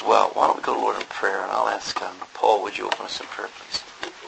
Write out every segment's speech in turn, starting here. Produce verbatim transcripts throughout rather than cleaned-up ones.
well. Why don't we go to Lord in prayer, and I'll ask um, Paul, would you open us in prayer, please?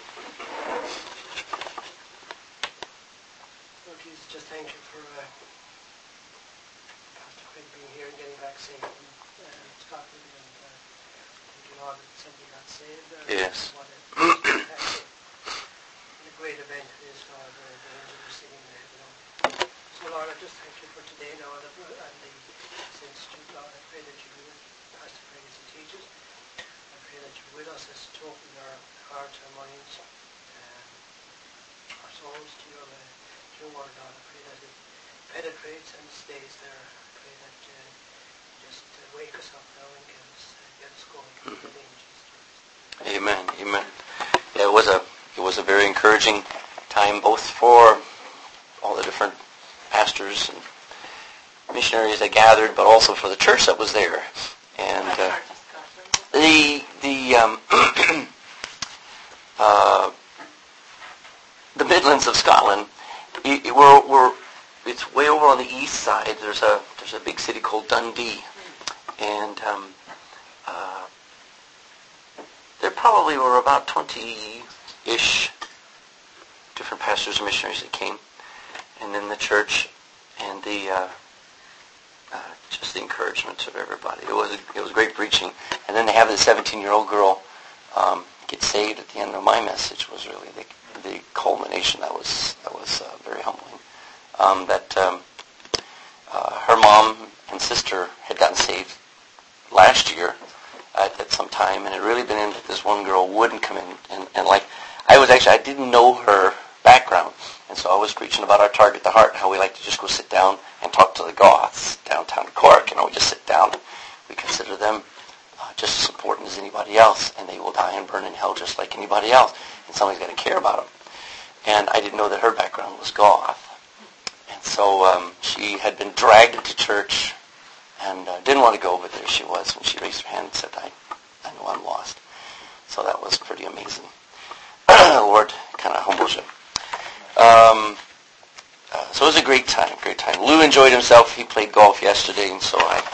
Lord Jesus, just thank you for uh, Pastor Craig being here and getting back safe from uh, Scotland, and uh, thank you, Lord, that somebody got saved. Uh, Yes. What a, what a great event it is for the, the angels who are singing in heaven. So, Lord, I just thank you for today, Lord, and the Saint Stu, Lord. I pray that you be with Pastor Craig as he teaches. I pray that you're with us as to open our hearts, our minds, um, our souls to your, uh, to your word, Lord. I pray that it penetrates and stays there. I pray that uh, you just uh, wake us up now and get us, uh, get us going. In the name of Jesus Christ. Amen. Amen. Yeah, it was a it was a very encouraging time, both for all the different pastors and missionaries that gathered, but also for the church that was there. And uh, the the um, uh, the Midlands of Scotland, it, it, we're, we're it's way over on the east side. There's a there's a big city called Dundee, and um, uh, there probably were about twenty-ish different pastors and missionaries that came, and then the church and the uh, uh, just the encouragement of everybody. It was it was great preaching, and then to have the seventeen-year-old girl um, get saved at the end of my message was really the the culmination. That was that was uh, very humbling. Um, that um, uh, her mom and sister had gotten saved last year at, at some time, and it really been in that this one girl wouldn't come in, and, and like I was actually I didn't know her background, and so I was preaching about our target the heart, how we like to just go sit down and talk to the Goths downtown Cork. You know, we just sit down. We consider them uh, just as important as anybody else, and they will die and burn in hell just like anybody else, and somebody's got to care about them. And I didn't know that her background was Goth. And so um, she had been dragged into church and uh, didn't want to go, but there she was when she raised her hand and said, I, I know I'm lost. So that was pretty amazing. Lord kind of humbles you. Um, uh, so it was a great time, great time. Lou enjoyed himself. He played golf yesterday, and so I...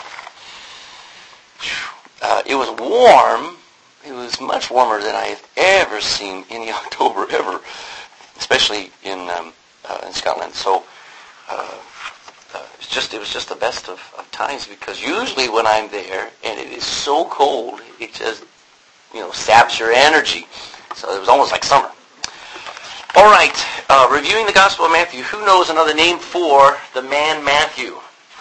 Uh, it was warm. It was much warmer than I have ever seen any October ever, especially in um, uh, in Scotland. So uh, uh, it's just it was just the best of, of times, because usually when I'm there and it is so cold, it just you know saps your energy. So it was almost like summer. All right, uh, reviewing the Gospel of Matthew. Who knows another name for the man Matthew?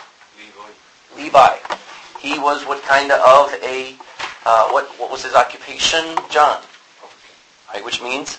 Levi. Levi. He was what kind of a uh, what what was his occupation, John? Right, which means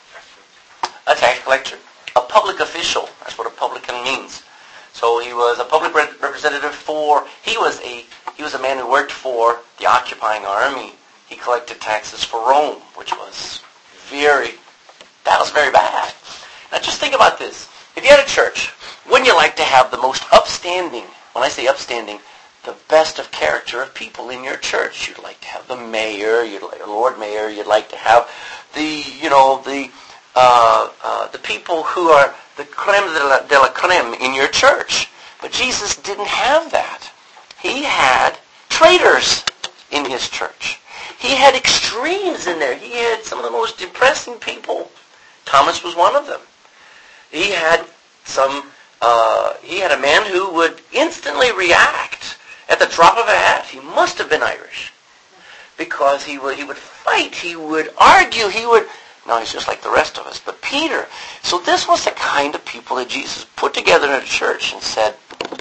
a tax collector, a public official. That's what a publican means. So he was a public re- representative for. He was a he was a man who worked for the occupying army. He collected taxes for Rome, which was very that was very bad. Now just think about this: if you had a church, wouldn't you like to have the most upstanding? When I say upstanding, the best of character of people in your church. You'd like to have the mayor, you'd like Lord Mayor. You'd like to have the you know the Uh, uh, the people who are the creme de la, de la creme in your church. But Jesus didn't have that. He had traitors in his church. He had extremes in there. He had some of the most depressing people. Thomas was one of them. He had some, uh, he had a man who would instantly react at the drop of a hat. He must have been Irish. Because he would, he would fight, he would argue, he would... No, he's just like the rest of us. But Peter, so this was the kind of people that Jesus put together in a church and said,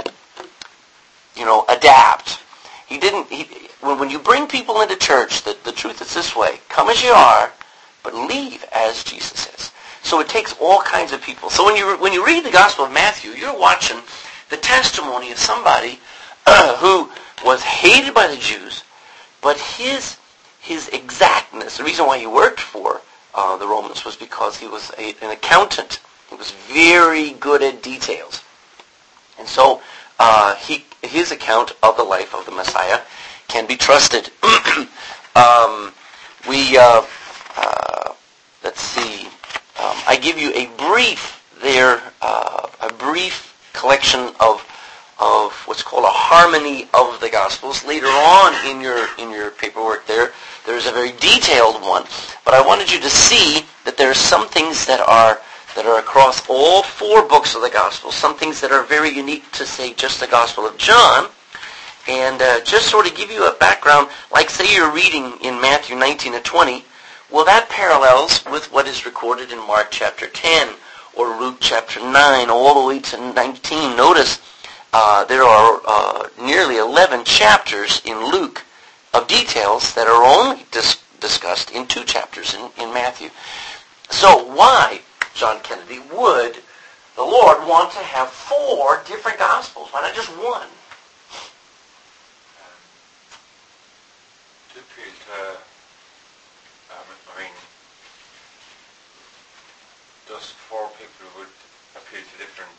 you know, adapt. He didn't, he, when, when you bring people into church, the, the truth is this way: come as you are, but leave as Jesus is. So it takes all kinds of people. So when you when you read the Gospel of Matthew, you're watching the testimony of somebody uh, who was hated by the Jews, but his his exactness, the reason why he worked for Uh, the Romans, was because he was a, an accountant. He was very good at details. And so uh, he, his account of the life of the Messiah can be trusted. um, we, uh, uh, let's see, um, I give you a brief there, uh, a brief collection of of what's called a harmony of the Gospels. Later on in your in your paperwork there, there's a very detailed one. But I wanted you to see that there are some things that are that are across all four books of the Gospels, some things that are very unique to, say, just the Gospel of John. And uh, just sort of give you a background, like say you're reading in Matthew nineteen and twenty, well, that parallels with what is recorded in Mark chapter ten or Luke chapter nine all the way to nineteen. Notice uh, there are uh, nearly eleven chapters in Luke of details that are only dis- discussed in two chapters in, in Matthew. So why, John Kennedy, would the Lord want to have four different Gospels? Why not just one? To appeal to, um, I mean, those four people would appeal to different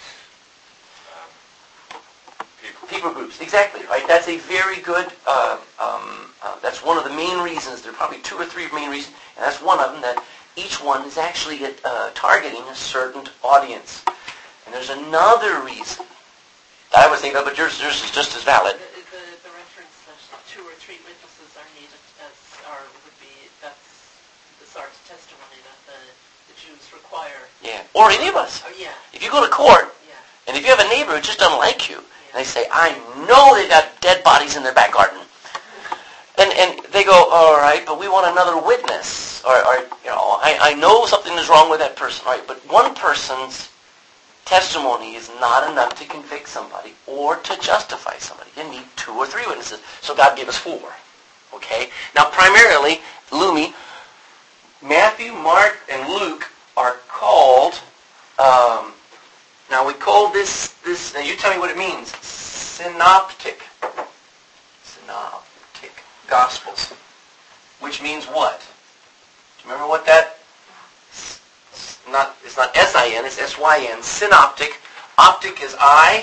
um, people. People groups, exactly, right? That's a very good, uh, um, uh, that's one of the main reasons. There are probably two or three main reasons, and that's one of them, that each one is actually uh, targeting a certain audience. And there's another reason that I was thinking of, but yours, yours is just as valid. The, the, the reference that two or three witnesses are needed as, or would be, that's the sort of testimony that the, the Jews require. Yeah, or any of us. Oh, yeah. If you go to court, Yeah. and if you have a neighbor who just doesn't like you, and they say, I know they got dead bodies in their back garden. And and they go, all right, but we want another witness. Or, or you know, I, I know something is wrong with that person, right? But one person's testimony is not enough to convict somebody or to justify somebody. You need two or three witnesses. So God gave us four. Okay? Now, primarily, Lumi, Matthew, Mark, and Luke are called, um, now we call this, this, now you tell me what it means, synoptic. Synoptic Gospels. Which means what? Do you remember what that, not, it's not S I N, it's S Y N, synoptic. Optic is eye.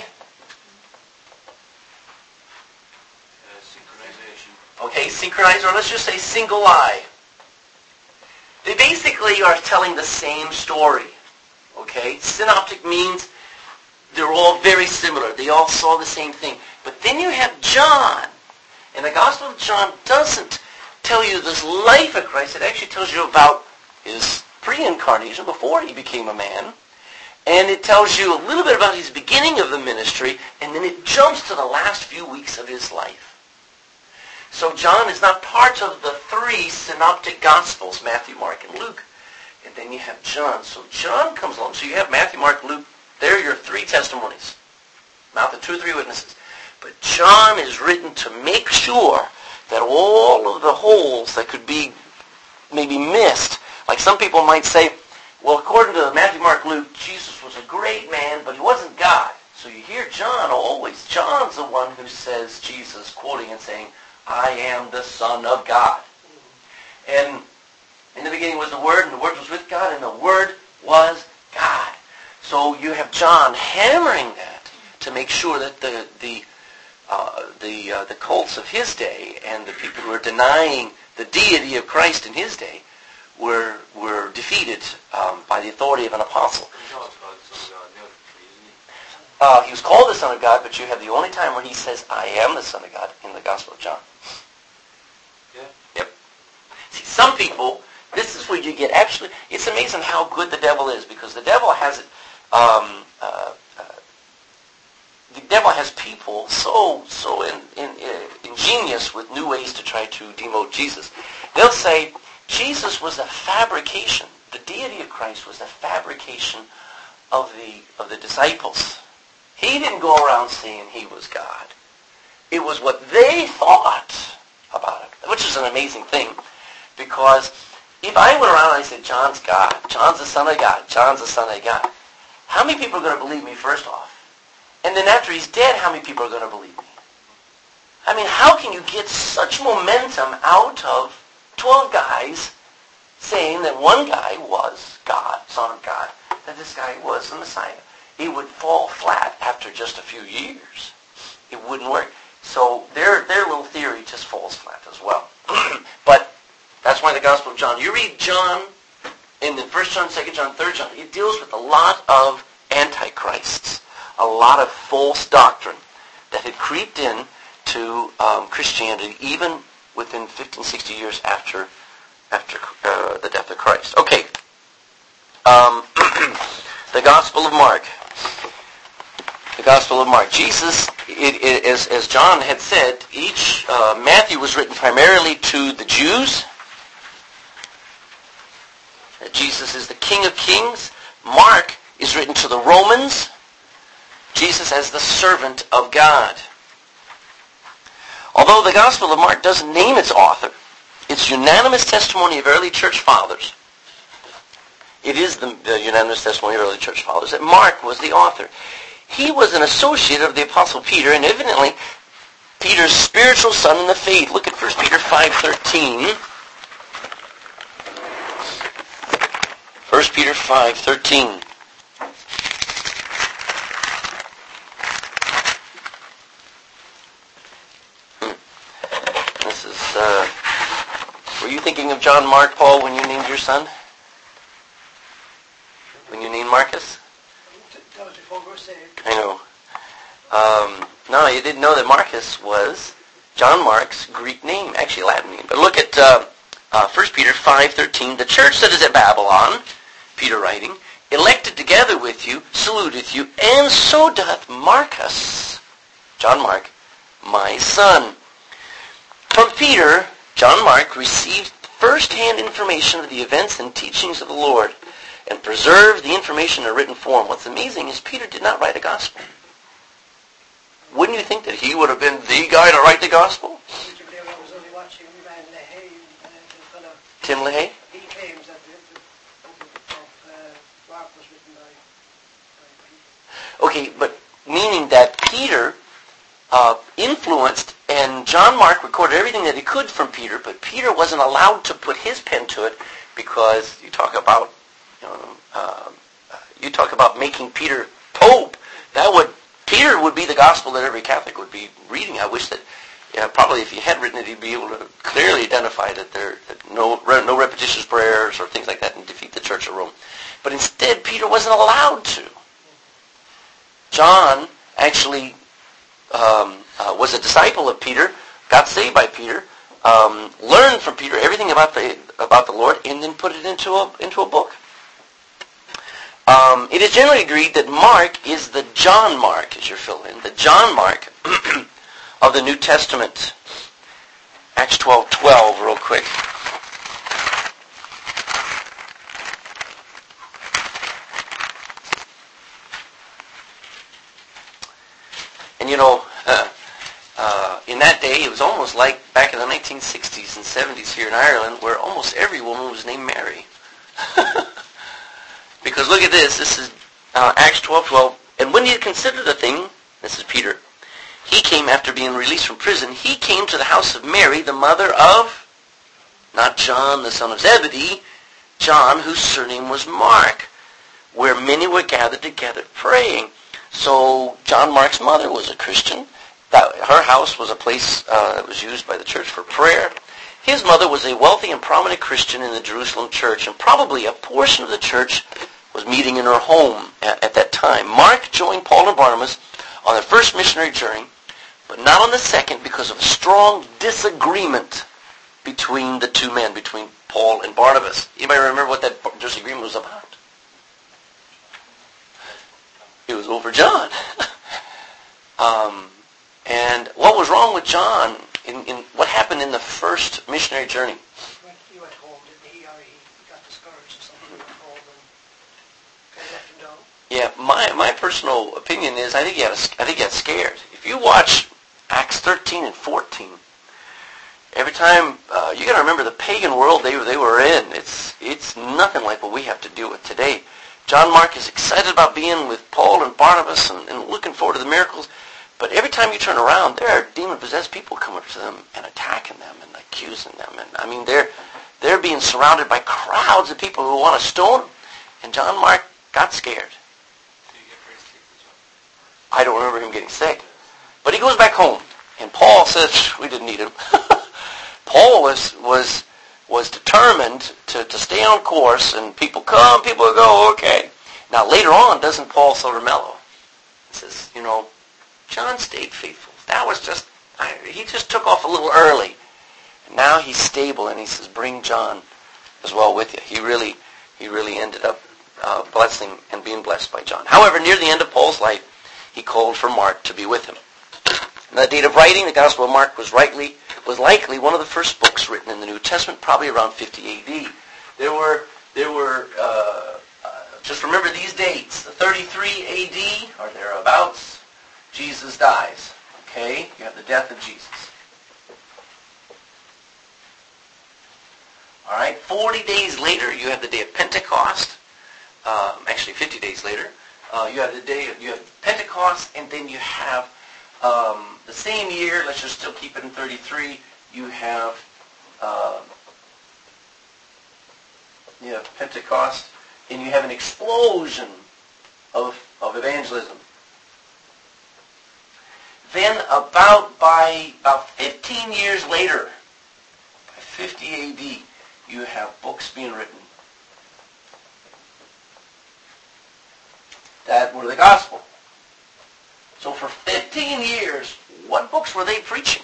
Uh, synchronization. Okay, synchronize, or let's just say single eye. They basically are telling the same story. Okay? Synoptic means they're all very similar. They all saw the same thing. But then you have John. And the Gospel of John doesn't tell you this life of Christ. It actually tells you about his pre-incarnation, before he became a man. And it tells you a little bit about his beginning of the ministry. And then it jumps to the last few weeks of his life. So John is not part of the three synoptic Gospels, Matthew, Mark, and Luke. And then you have John. So John comes along. So you have Matthew, Mark, Luke. They're your three testimonies. Not the two or three witnesses. But John is written to make sure that all of the holes that could be maybe missed, like some people might say, well, according to Matthew, Mark, Luke, Jesus was a great man, but he wasn't God. So you hear John always. John's the one who says Jesus, quoting and saying, I am the Son of God. And in the beginning was the Word, and the Word was with God, and the Word was God. So you have John hammering that to make sure that the the uh, the uh, the cults of his day and the people who are denying the deity of Christ in his day were were defeated um, by the authority of an apostle. Uh, he was called the Son of God, but you have the only time where he says, I am the Son of God in the Gospel of John. Yeah. Yep. See, some people, this is where you get actually, it's amazing how good the devil is, because the devil has, um, uh, uh, the devil has people so, so in, in, uh, ingenious with new ways to try to demote Jesus. They'll say, Jesus was a fabrication. The deity of Christ was a fabrication of the of the disciples. He didn't go around saying he was God. It was what they thought about him, which is an amazing thing, because if I went around and I said, John's God, John's the Son of God, John's the Son of God, how many people are going to believe me first off? And then after he's dead, how many people are going to believe me? I mean, how can you get such momentum out of twelve guys saying that one guy was God, Son of God, that this guy was the Messiah? It would fall flat after just a few years. It wouldn't work. So their their little theory just falls flat as well. But that's why the Gospel of John, you read John in the First John, Second John, Third John, it deals with a lot of antichrists, a lot of false doctrine. that had creeped in to um, Christianity even within fifty, sixty years after after uh, the death of Christ. Okay. Um, the Gospel of Mark. The Gospel of Mark. Jesus, it, it, as, as John had said, each uh, Matthew was written primarily to the Jews. Jesus is the King of Kings. Mark is written to the Romans. Jesus as the servant of God. Although the Gospel of Mark doesn't name its author, it's unanimous testimony of early church fathers. It is the, the unanimous testimony of early church fathers that Mark was the author. He was an associate of the Apostle Peter, and evidently Peter's spiritual son in the faith. Look at First Peter five thirteen. First Peter five thirteen. This is, uh, were you thinking of John Mark, Paul, when you named your son? When you named Marcus? That was before we were saved. I know. Um, no, you didn't know that Marcus was John Mark's Greek name, actually Latin name. But look at uh, uh, First Peter five thirteen. The church that is at Babylon, Peter writing, elected together with you, saluteth you, and so doth Marcus, John Mark, my son. From Peter, John Mark received first-hand information of the events and teachings of the Lord, and preserved the information in a written form. What's amazing is Peter did not write a gospel. Wouldn't you think that he would have been the guy to write the gospel? Yesterday I was only watching Van LaHaye, uh, the fellow. Tim LaHaye? He claims that the, the book of uh, Mark was written by, by Peter. Okay, but meaning that Peter uh, influenced, and John Mark recorded everything that he could from Peter, but Peter wasn't allowed to put his pen to it because you talk about You know, uh, you talk about making Peter Pope. That would Peter would be the gospel that every Catholic would be reading. I wish that, yeah, probably if he had written it, he'd be able to clearly identify that there that no no repetitious prayers or things like that and defeat the Church of Rome. But instead, Peter wasn't allowed to. John actually um, uh, was a disciple of Peter, got saved by Peter, um, learned from Peter everything about the about the Lord, and then put it into a into a book. Um, it is generally agreed that Mark is the John Mark, as you're filling in, the John Mark of the New Testament. Acts twelve twelve, real quick. And you know, uh, uh, in that day, it was almost like back in the nineteen sixties and seventies here in Ireland, where almost every woman was named Mary. Because look at this, this is uh, Acts twelve twelve. And when he had considered the thing, this is Peter, he came after being released from prison, he came to the house of Mary, the mother of, not John, the son of Zebedee, John, whose surname was Mark, where many were gathered together praying. So John Mark's mother was a Christian. That, her house was a place uh, that was used by the church for prayer. His mother was a wealthy and prominent Christian in the Jerusalem church, and probably a portion of the church was meeting in her home at, at that time. Mark joined Paul and Barnabas on their first missionary journey, but not on the second because of a strong disagreement between the two men, between Paul and Barnabas. Anybody remember what that disagreement was about? It was over John. um, and what was wrong with John? In, in what happened in the first missionary journey? He went home, didn't he? Or he got discouraged or something. He went home and kind of left him down. Yeah, my my personal opinion is I think he had a, I think he got scared. If you watch Acts thirteen and fourteen, every time uh, you got to remember the pagan world they they were in. It's it's nothing like what we have to deal with today. John Mark is excited about being with Paul and Barnabas and, and looking forward to the miracles. But every time you turn around, there are demon-possessed people coming up to them and attacking them and accusing them. And I mean, they're they're being surrounded by crowds of people who want to stone them. And John Mark got scared. Did he get very sick with John? I don't remember him getting sick. But he goes back home, and Paul says, we didn't need him. Paul was was was determined to, to stay on course, and people come, people go, okay. Now later on, doesn't Paul sort of mellow? He says, you know, John stayed faithful. That was just, I, he just took off a little early. And now he's stable, and he says, bring John as well with you. He really, he really ended up uh, blessing and being blessed by John. However, near the end of Paul's life, he called for Mark to be with him. And the date of writing, the Gospel of Mark was rightly was likely one of the first books written in the New Testament, probably around fifty A D. There were there were uh, uh, just remember these dates: the thirty-three A D or thereabouts. Jesus dies. Okay, you have the death of Jesus. All right, forty days later, you have the day of Pentecost. Um, actually, fifty days later, uh, you have the day of, you have Pentecost, and then you have um, the same year. Let's just still keep it in thirty-three. You have uh, you have Pentecost, and you have an explosion of of evangelism. Then, about by about fifteen years later, by fifty A D, you have books being written that were the gospel. So for fifteen years, what books were they preaching?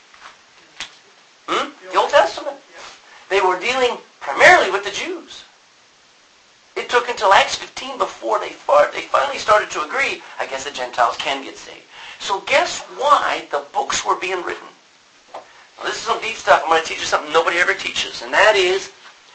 Hmm? The Old Testament. They were dealing primarily with the Jews. It took until Acts fifteen before they they finally started to agree, I guess the Gentiles can get saved. So guess why the books were being written? Now, this is some deep stuff. I'm going to teach you something nobody ever teaches, and that is,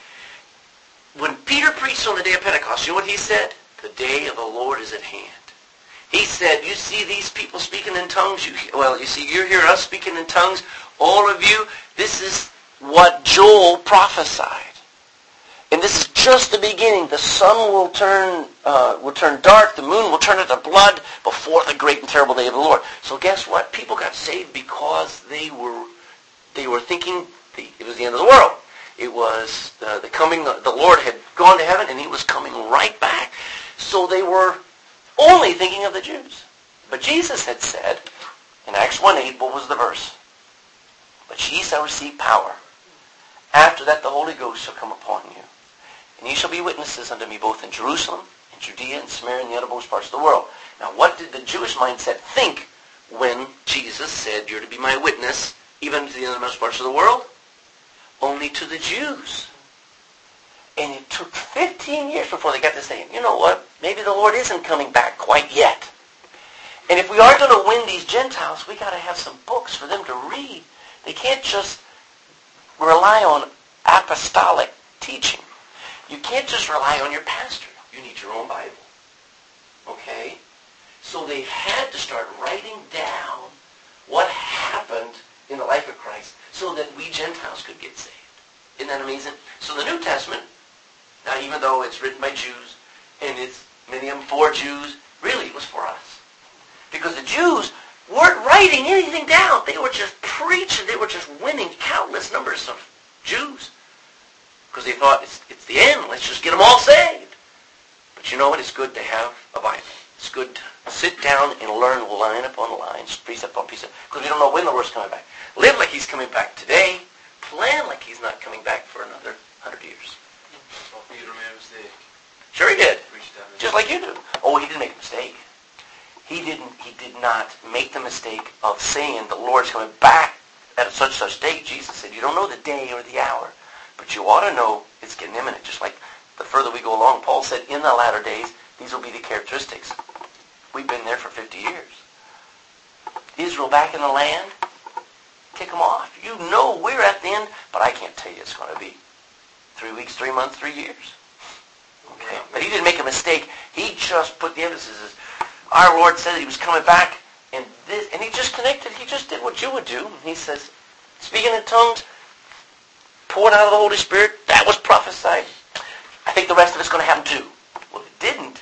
when Peter preached on the day of Pentecost, you know what he said? The day of the Lord is at hand. He said, you see these people speaking in tongues? You, well, you see, you're hearing us speaking in tongues, all of you. This is what Joel prophesied. And this is just the beginning. The sun will turn uh, will turn dark. The moon will turn into blood before the great and terrible day of the Lord. So guess what? People got saved because they were they were thinking the, it was the end of the world. It was uh, the coming. The Lord had gone to heaven, and He was coming right back. So they were only thinking of the Jews. But Jesus had said in Acts one eight, what was the verse? But ye shall receive power. After that the Holy Ghost shall come upon you. And ye shall be witnesses unto me both in Jerusalem, in Judea, and Samaria, and the uttermost parts of the world. Now what did the Jewish mindset think when Jesus said, you're to be my witness, even to the uttermost parts of the world? Only to the Jews. And it took fifteen years before they got to saying, you know what, maybe the Lord isn't coming back quite yet. And if we are going to win these Gentiles, we got to have some books for them to read. They can't just rely on apostolic teaching. You can't just rely on your pastor. You need your own Bible. Okay? So they had to start writing down what happened in the life of Christ so that we Gentiles could get saved. Isn't that amazing? So the New Testament, now even though it's written by Jews, and it's many of them for Jews, really it was for us. Because the Jews weren't writing anything down. They were just preaching. They were just winning countless numbers of Jews. Because they thought, it's, it's the end. Let's just get them all saved. But you know what? It's good to have a Bible. It's good to sit down and learn line upon line, precept upon precept. Because we don't know when the Lord's coming back. Live like He's coming back today. Plan like He's not coming back for another hundred years. Well, Peter made a mistake. Sure he did. Preached that Just like you do. Oh, he didn't make a mistake. He didn't. He did not make the mistake of saying the Lord's coming back at such such date. Jesus said, you don't know the day or the hour, but you ought to know it's getting imminent. Just like the further we go along, Paul said, in the latter days, these will be the characteristics. We've been there for fifty years. Israel back in the land, kick them off. You know we're at the end, but I can't tell you it's going to be three weeks, three months, three years. Okay, but he didn't make a mistake. He just put the emphasis. Our Lord said that He was coming back, and this, and He just connected. He just did what you would do. He says, speaking in tongues, pouring out of the Holy Spirit, that was prophesied. I think the rest of it's going to happen too. Well, it didn't.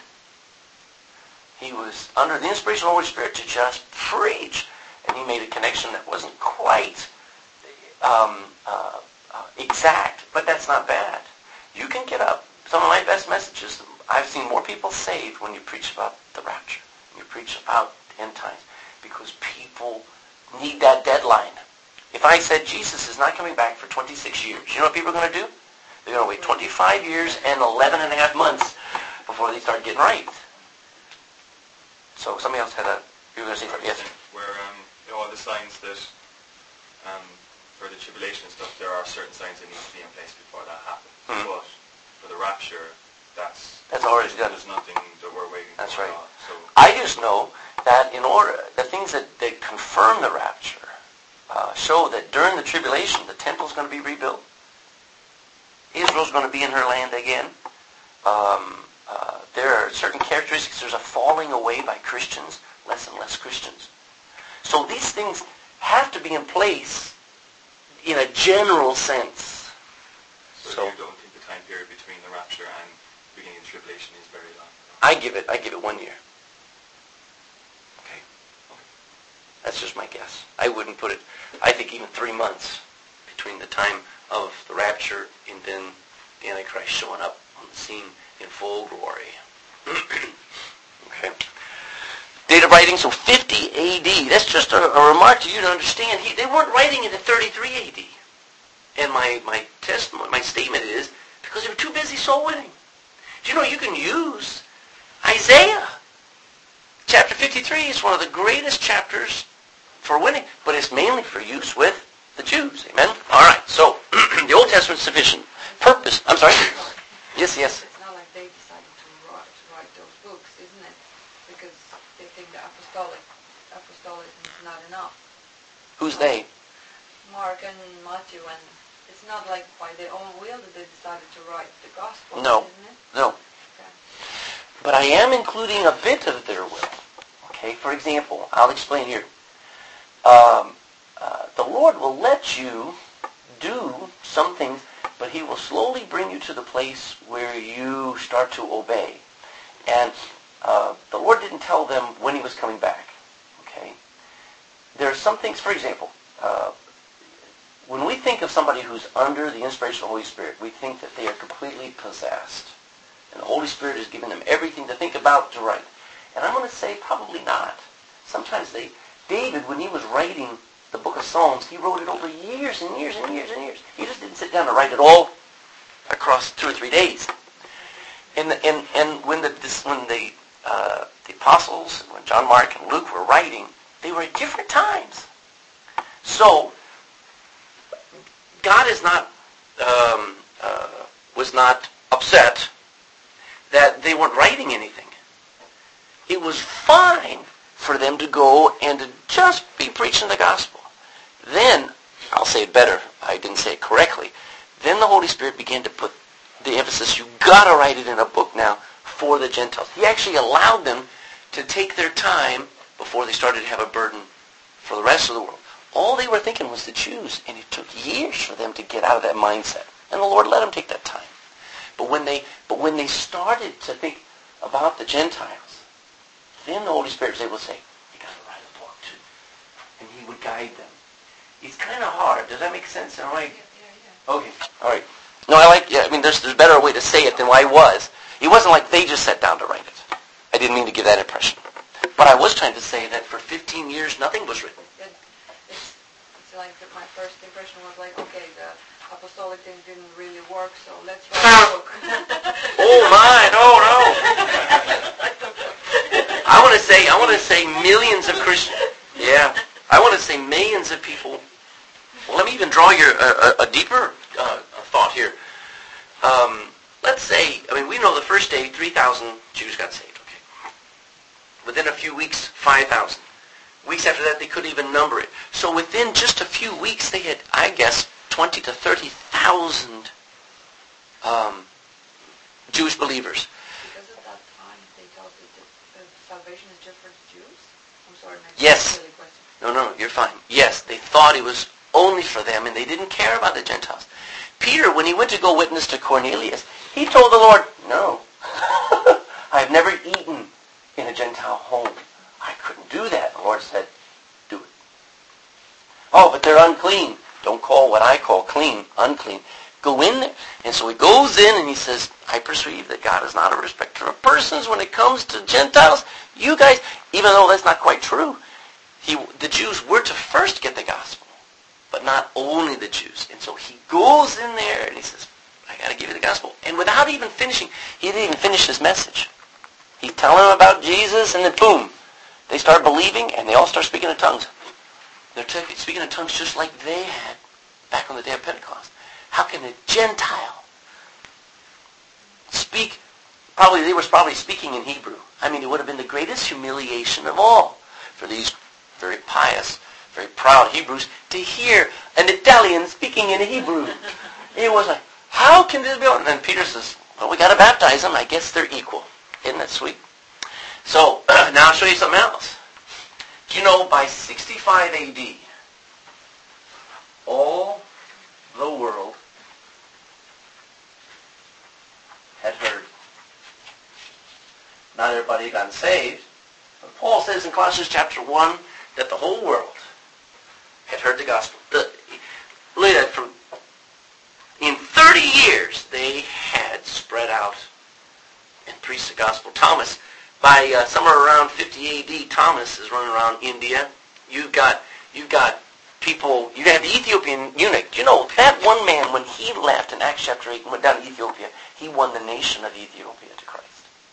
He was under the inspiration of the Holy Spirit to just preach, and He made a connection that wasn't quite um, uh, uh, exact, but that's not bad. You can get up. Some of my best messages, I've seen more people saved when you preach about the rapture. You preach about end times, because people need that deadline. If I said Jesus is not coming back for twenty-six years, you know what people are going to do? They're going to wait twenty-five years and eleven and a half months before they start getting right. So somebody else had a You were going to say something? Yes. Where um, you know, all the signs that um, for the tribulation and stuff, there are certain signs that need to be in place before that happens. Hmm. But for the rapture, that's That's already done. There's nothing that we're waiting That's for right. at all. So I just know that in order, the things that, that confirm the rapture uh, show that during the tribulation, the temple's going to be rebuilt. Israel's going to be in her land again. Um, uh, there are certain characteristics. There's a falling away by Christians, less and less Christians. So these things have to be in place in a general sense. So, So you don't think the time period between the rapture and the beginning of the tribulation is very long? I give it, I give it one year. Okay. That's just my guess. I wouldn't put it, I think even three months between the time of the rapture and then the Antichrist showing up on the scene in full glory. Okay. Date of writing, so fifty A D. That's just a, a remark to you to understand. He, they weren't writing it in thirty-three A D. And my, my testimony, my statement is because they were too busy soul winning. Do you know you can use Isaiah? Chapter fifty-three is one of the greatest chapters for winning, but it's mainly for use with the Jews. Amen? All right, so the Old Testament's sufficient. Purpose. I'm sorry? Yes, yes. It's not like they decided to write, to write those books, isn't it? Because they think the apostolic, apostolic is not enough. Who's they? Mark and Matthew, and it's not like by their own will that they decided to write the gospel, No. isn't it? No. Okay. But I am including a bit of their will. Okay, for example, I'll explain here. Um, uh, the Lord will let you do some things, but He will slowly bring you to the place where you start to obey. And uh, the Lord didn't tell them when He was coming back. Okay? There are some things, for example, uh, when we think of somebody who's under the inspiration of the Holy Spirit, we think that they are completely possessed. And the Holy Spirit has given them everything to think about, to write. And I'm going to say probably not. Sometimes they, David, when he was writing the book of Psalms, he wrote it over years and years and years and years. He just didn't sit down and write it all across two or three days. And the, and and when the this, when the uh, the apostles, when John, Mark, and Luke were writing, they were at different times. So God is not um, uh, was not upset that they weren't writing anything. It was fine for them to go and to just be preaching the gospel. Then, I'll say it better, I didn't say it correctly, then the Holy Spirit began to put the emphasis, you've got to write it in a book now for the Gentiles. He actually allowed them to take their time before they started to have a burden for the rest of the world. All they were thinking was the Jews, and it took years for them to get out of that mindset. And the Lord let them take that time. But when they, but when they started to think about the Gentiles, then the Holy Spirit was able to say, you got to write a book too. And He would guide them. It's kind of hard. Does that make sense? Am I... Yeah, yeah, Okay, all right. No, I like, yeah, I mean, there's, there's a better way to say it than I was. It wasn't like they just sat down to write it. I didn't mean to give that impression. But I was trying to say that for fifteen years, nothing was written. yeah. It, it's, it's like that my first impression was like, okay, the apostolic thing didn't really work, so let's write a book. Oh my, no, no. I want to say, I want to say millions of Christians. Yeah, I want to say millions of people. Well, let me even draw your uh, a, a deeper uh, thought here. Um, let's say, I mean, we know the first day three thousand Jews got saved. Okay. Within a few weeks, five thousand. Weeks after that, they couldn't even number it. So within just a few weeks, they had, I guess, twenty to thirty thousand um, Jewish believers. Because at that time, they thought that the, the salvation is just for the Jews? I'm sorry, my Yes. silly question. No, no, you're fine. Yes, they thought it was only for them, and they didn't care about the Gentiles. Peter, when he went to go witness to Cornelius, he told the Lord, no, I've never eaten in a Gentile home. I couldn't do that. The Lord said, do it. Oh, but they're unclean. Don't call what I call clean unclean. Go in there. And so he goes in and he says, I perceive that God is not a respecter of persons when it comes to Gentiles. You guys, even though that's not quite true, he, the Jews were to first get the gospel, but not only the Jews. And so he goes in there and he says, I got to give you the gospel. And without even finishing, he didn't even finish his message. He's telling them about Jesus and then boom, They start believing, and they all start speaking in tongues. They're t- speaking in tongues just like they had back on the day of Pentecost. How can a Gentile speak? Probably they were probably speaking in Hebrew. I mean, it would have been the greatest humiliation of all for these very pious, very proud Hebrews to hear an Italian speaking in Hebrew. It was like, how can this be? And then Peter says, well, we got to baptize them. I guess they're equal. Isn't that sweet? So, now I'll show you something else. You know, by sixty-five A D, all the world had heard. Not everybody had gotten saved. But Paul says in Colossians chapter one that the whole world had heard the gospel. The, look at that. From, in thirty years, they had spread out and preached the gospel. Thomas, by uh, somewhere around fifty A D, Thomas is running around India. You've got, you've got people, you have the Ethiopian eunuch. You know, that one man, when he left in Acts chapter eight and went down to Ethiopia, he won the nation of Ethiopia to Christ.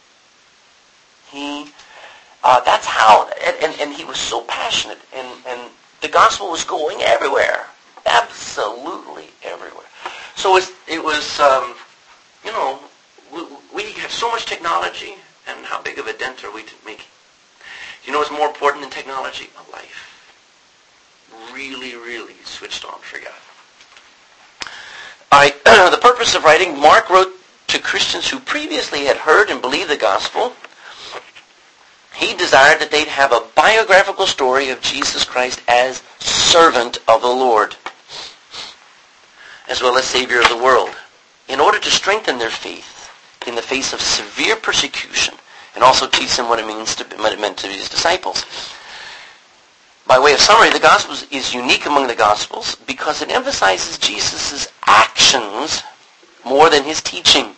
He, uh, that's how, and, and, and he was so passionate, and, and the gospel was going everywhere. Absolutely everywhere. So it, it was, um, you know, we, we have so much technology, and how big of a dent are we making? You know what's more important than technology? A life. Really, really switched on for God. All right, the purpose of writing, Mark wrote to Christians who previously had heard and believed the gospel. He desired that they'd have a biographical story of Jesus Christ as servant of the Lord, as well as Savior of the world, in order to strengthen their faith in the face of severe persecution, and also teach them what it means to what it meant to be his disciples. By way of summary, the Gospel is unique among the Gospels because it emphasizes Jesus' actions more than his teaching.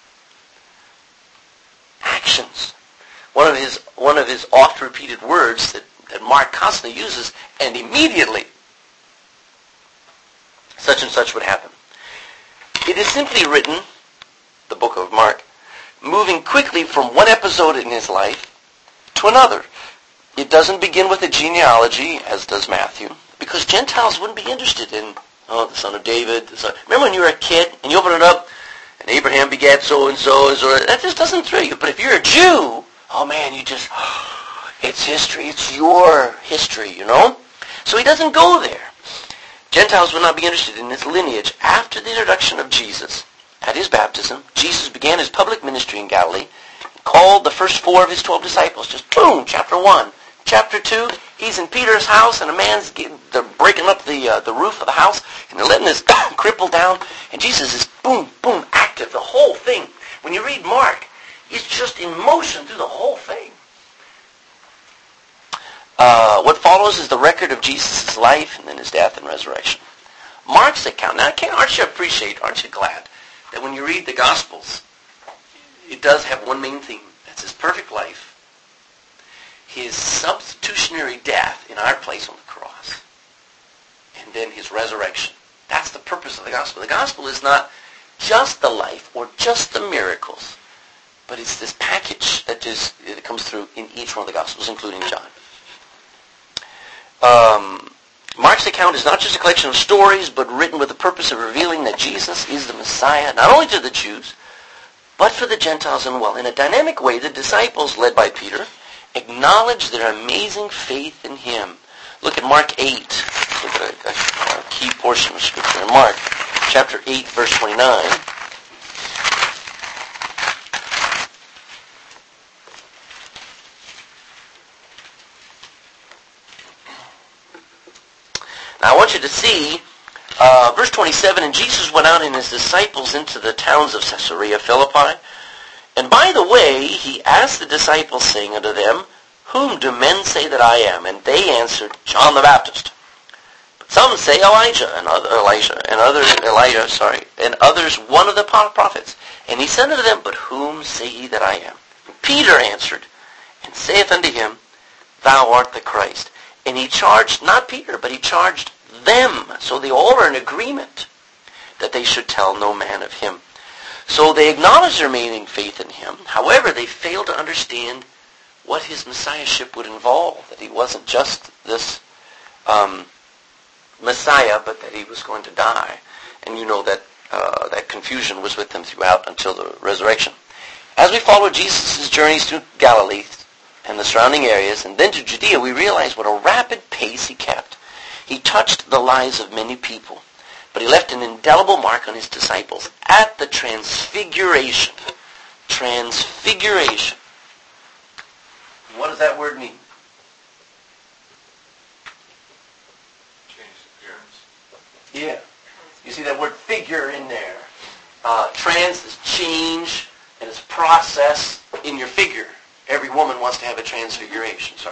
Actions. One of his one of his oft-repeated words that, that Mark constantly uses, and immediately such and such would happen. It is simply written, the book of Mark, moving quickly from one episode in his life to another. It doesn't begin with a genealogy, as does Matthew, because Gentiles wouldn't be interested in, oh, the son of David. The son. Remember when you were a kid and you open it up, and Abraham begat so-and-so, and so, that just doesn't thrill you. But if you're a Jew, oh man, you just, it's history. It's your history, you know? So he doesn't go there. Gentiles would not be interested in his lineage. After the introduction of Jesus, at his baptism, Jesus began his public ministry in Galilee, called the first four of his twelve disciples. Just boom, chapter one. Chapter two, he's in Peter's house, and a man's getting, they're breaking up the uh, the roof of the house, and they're letting this cripple down, and Jesus is boom, boom, active, the whole thing. When you read Mark, it's just in motion through the whole thing. Uh, what follows is the record of Jesus' life and then his death and resurrection. Mark's account, now aren't you appreciate, aren't you glad that when you read the Gospels, it does have one main theme. That's his perfect life, his substitutionary death in our place on the cross, and then his resurrection. That's the purpose of the gospel. The gospel is not just the life or just the miracles, but it's this package that just it comes through in each one of the gospels, including John. Um, Mark's account is not just a collection of stories, but written with the purpose of revealing that Jesus is the Messiah, not only to the Jews, but for the Gentiles as well. In a dynamic way, the disciples, led by Peter, acknowledge their amazing faith in him. Look at Mark eight. Look at a, a, a key portion of Scripture in Mark, chapter eight, verse twenty-nine. Now I want you to see, uh, verse twenty-seven, and Jesus went out and his disciples into the towns of Caesarea Philippi. And by the way, he asked the disciples, saying unto them, Whom do men say that I am? And they answered, John the Baptist. But some say Elijah, and other Elijah, and other Elijah, sorry, and others one of the prophets. And he said unto them, But whom say ye that I am? And Peter answered, and saith unto him, Thou art the Christ. And he charged, not Peter, but he charged them. So they all were in agreement that they should tell no man of him. So they acknowledged their remaining faith in him. However, they failed to understand what his messiahship would involve, that he wasn't just this um, Messiah, but that he was going to die. And you know that uh, that confusion was with them throughout until the resurrection. As we follow Jesus' journeys through Galilee and the surrounding areas, and then to Judea, we realize what a rapid pace he kept. He touched the lives of many people, but he left an indelible mark on his disciples at the transfiguration. Transfiguration. What does that word mean? Changed appearance. Yeah. You see that word figure in there. Uh, trans is change, and it's process in your figure. Every woman wants to have a transfiguration. Sorry.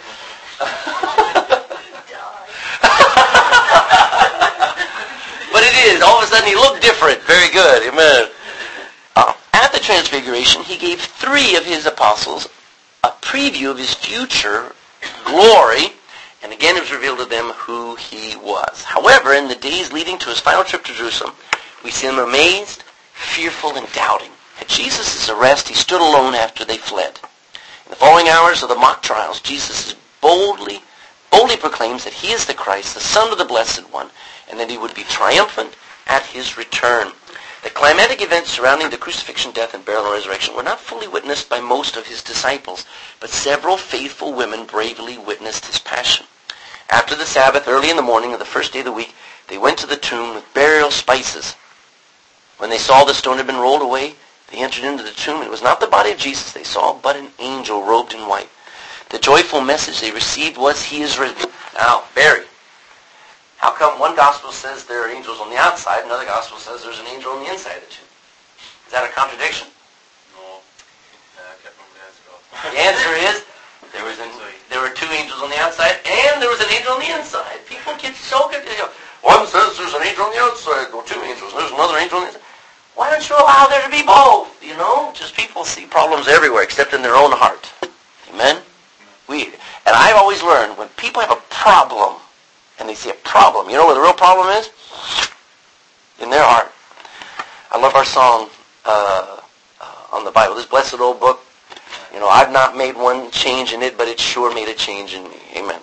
But it is. All of a sudden he looked different. Very good. Amen. Uh, at the transfiguration, he gave three of his apostles a preview of his future glory, and again it was revealed to them who he was. However, in the days leading to his final trip to Jerusalem, we see him amazed, fearful, and doubting. At Jesus' arrest, he stood alone after they fled. In the following hours of the mock trials, Jesus boldly, boldly proclaims that he is the Christ, the Son of the Blessed One, and that he would be triumphant at his return. The climatic events surrounding the crucifixion, death, and burial and resurrection were not fully witnessed by most of his disciples, but several faithful women bravely witnessed his passion. After the Sabbath, early in the morning of the first day of the week, they went to the tomb with burial spices. When they saw the stone had been rolled away, they entered into the tomb. It was not the body of Jesus they saw, but an angel robed in white. The joyful message they received was, he is risen. Now, Barry, how come one gospel says there are angels on the outside, another gospel says there's an angel on the inside of the tomb? Is that a contradiction? No. Uh, I can't remember the answer. The answer is, there was an, there were two angels on the outside, and there was an angel on the inside. People get so good. You know, one says there's an angel on the outside, or two angels, and there's another angel on the inside. Why don't you allow there to be both? You know, just people see problems everywhere, except in their own heart. Amen? We, and I've always learned, when people have a problem, and they see a problem, you know where the real problem is? In their heart. I love our song uh, uh, on the Bible, this blessed old book. You know, I've not made one change in it, but it sure made a change in me. Amen.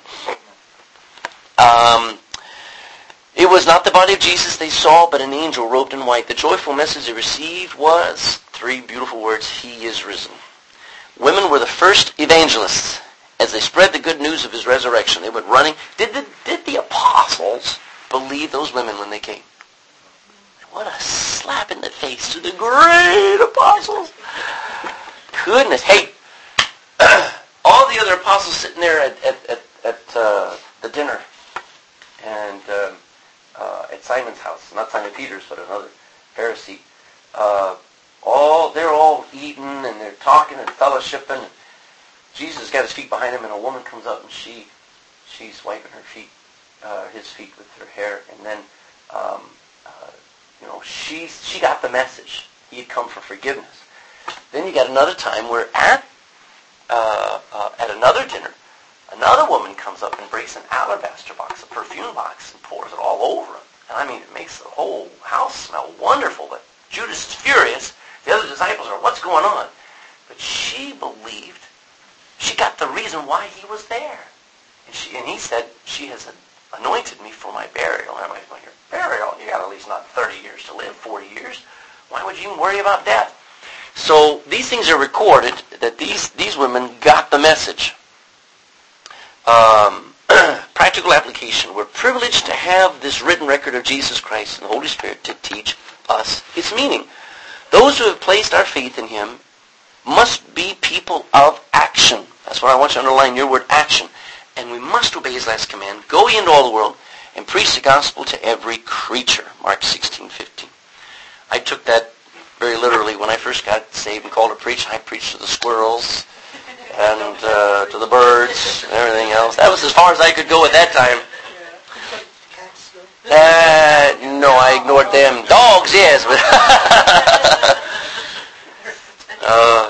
Um, it was not the body of Jesus they saw, but an angel robed in white. The joyful message they received was, three beautiful words, he is risen. Women were the first evangelists. As they spread the good news of his resurrection, they went running. Did the, did the apostles believe those women when they came? What a slap in the face to the great apostles. Goodness. Hey, all the other apostles sitting there at, at, at, at uh, the dinner and um, uh, at Simon's house, not Simon Peter's, but another Pharisee, uh, all they're all eating and they're talking and fellowshipping. Jesus got his feet behind him, and a woman comes up, and she, she's wiping her feet, uh, his feet with her hair, and then, um, uh, you know, she she got the message. He had come for forgiveness. Then you got another time where at uh, uh, at another dinner, another woman comes up and breaks an alabaster box, a perfume box, and pours it all over him. And I mean, it makes the whole house smell wonderful. But Judas is furious. The other disciples are, what's going on? But she believed. She got the reason why he was there. And, she, and he said, she has anointed me for my burial. And I'm like, well, your burial? You got at least not thirty years to live, forty years. Why would you even worry about death? So these things are recorded that these, these women got the message. Um, practical application. We're privileged to have this written record of Jesus Christ and the Holy Spirit to teach us its meaning. Those who have placed our faith in him must be people of action. That's what I want you to underline, your word action. And we must obey his last command. Go ye into all the world and preach the gospel to every creature. Mark sixteen fifteen. I took that very literally. When I first got saved and called to preach, I preached to the squirrels and uh, to the birds and everything else. That was as far as I could go at that time. Uh, no, I ignored them. Dogs, yes. But uh,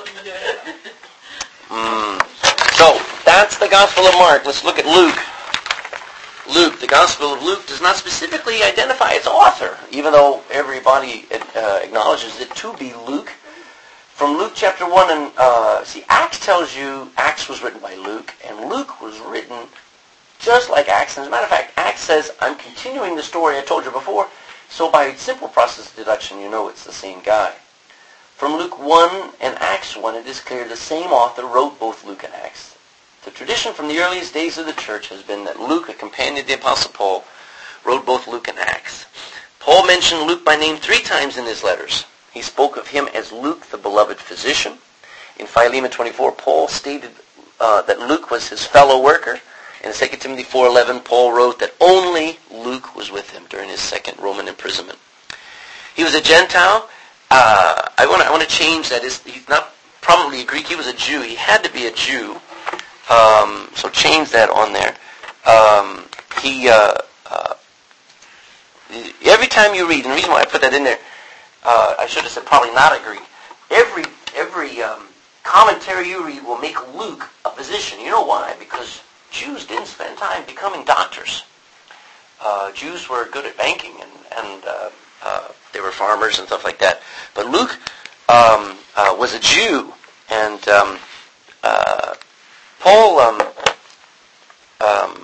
mm. So, that's the Gospel of Mark. Let's look at Luke. Luke, the Gospel of Luke does not specifically identify its author, even though everybody uh, acknowledges it to be Luke. from Luke chapter one, and uh, see, Acts tells you Acts was written by Luke, and Luke was written just like Acts. And as a matter of fact, Acts says, I'm continuing the story I told you before, so by simple process of deduction, you know it's the same guy. From Luke one and Acts one, it is clear the same author wrote both Luke and Acts. The tradition from the earliest days of the church has been that Luke, a companion of the Apostle Paul, wrote both Luke and Acts. Paul mentioned Luke by name three times in his letters. He spoke of him as Luke, the beloved physician. In Philemon twenty-four, Paul stated uh, that Luke was his fellow worker. In Second Timothy four eleven, Paul wrote that only Luke was with him during his second Roman imprisonment. He was a Gentile. Uh, I want to I want to change that. He's not probably a Greek. He was a Jew. He had to be a Jew. Um, so change that on there. Um, he uh, uh, every time you read, and the reason why I put that in there, uh, I should have said probably not a Greek. Every every um, commentary you read will make Luke a physician. You know why? Because Jews didn't spend time becoming doctors. Uh, Jews were good at banking, and, and uh, uh, they were farmers and stuff like that. But Luke um, uh, was a Jew, and um, uh, Paul. Um, um,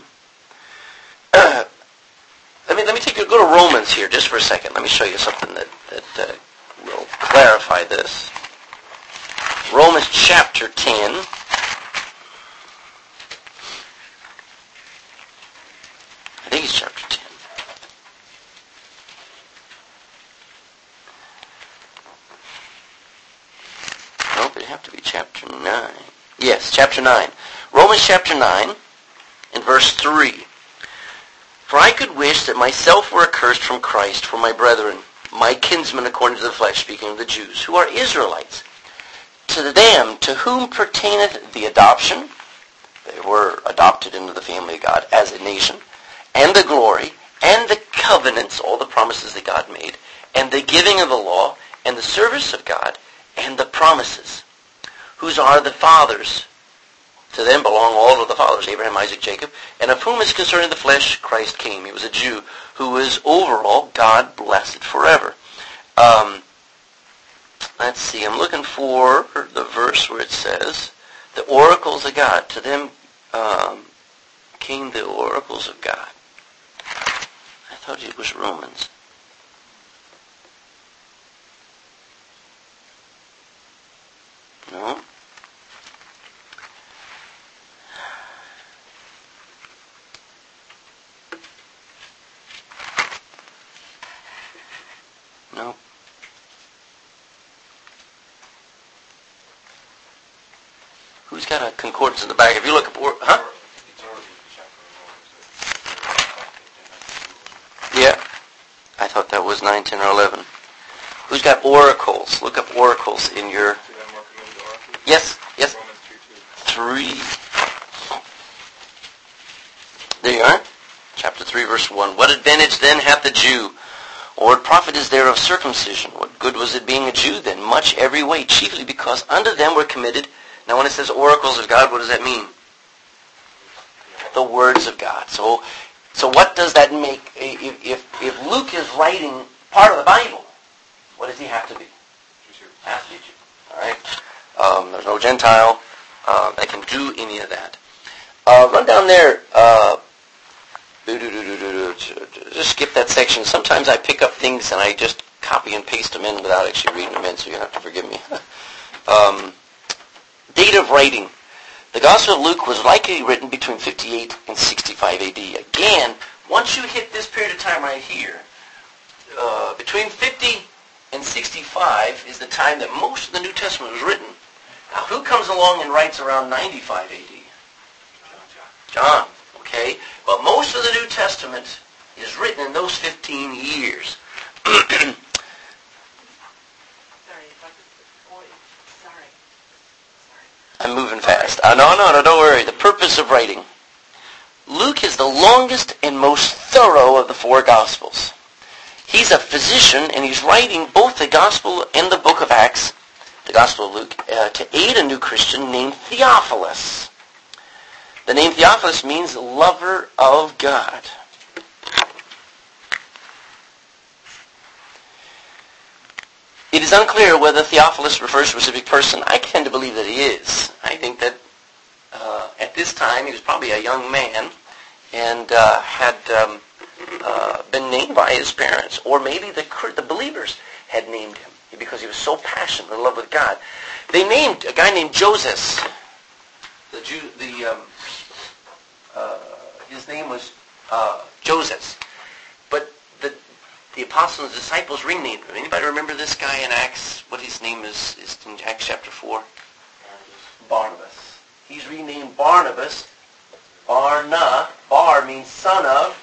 let me let me take you go to Romans here just for a second. Let me show you something that that uh, will clarify this. Romans chapter ten. I think it's chapter ten. Nope, it'd have to be chapter nine. Yes, chapter nine. Romans chapter nine, in verse three. For I could wish that myself were accursed from Christ for my brethren, my kinsmen according to the flesh, speaking of the Jews, who are Israelites. To them, to whom pertaineth the adoption, they were adopted into the family of God as a nation, and the glory, and the covenants, all the promises that God made, and the giving of the law, and the service of God, and the promises, whose are the fathers. To them belong all of the fathers, Abraham, Isaac, Jacob, and of whom is concerning the flesh Christ came. He was a Jew who was overall God blessed forever. Um, let's see, I'm looking for the verse where it says, the oracles of God. To them um, came the oracles of God. I thought it was Romans. No. No. Who's got a concordance in the back? If you look up, huh? Yeah. I thought that was nine, ten, or eleven. Who's got oracles? Look up oracles in your... Yes, yes. Three. There you are. Chapter three, verse one. What advantage then hath the Jew? Or what profit is there of circumcision? What good was it being a Jew then? Much every way, chiefly because unto them were committed. Now when it says oracles of God, what does that mean? The words of God. So so what does that make? If, if, if Luke is writing part of the Bible, what does he have to be? Has to be Jew. All right? Um, there's no Gentile uh, that can do any of that. Uh, run down there. Uh, Just skip that section. Sometimes I pick up things and I just copy and paste them in without actually reading them in, so you have to forgive me. um, date of writing. The Gospel of Luke was likely written between fifty-eight and sixty-five A D. Again, once you hit this period of time right here, uh, between fifty and sixty-five is the time that most of the New Testament was written. Now, who comes along and writes around ninety-five A D? John. Okay? But most of the New Testament is written in those fifteen years. Sorry, if I could, oh, sorry. Sorry. I'm moving fast. Uh, no, no, no, don't worry. The purpose of writing. Luke is the longest and most thorough of the four Gospels. He's a physician, and he's writing both the Gospel and the book of Acts, the Gospel of Luke, uh, to aid a new Christian named Theophilus. The name Theophilus means lover of God. It is unclear whether Theophilus refers to a specific person. I tend to believe that he is. I think that uh, at this time he was probably a young man and uh, had um, uh, been named by his parents, or maybe the the believers had named him because he was so passionate in love with God. They named a guy named Joseph. The Jew, the um, uh, his name was uh, Joseph, but the the apostles and disciples renamed him. Anybody remember this guy in Acts? What his name is? Is in Acts chapter four? Barnabas. He's renamed Barnabas. Barna. Bar means son of.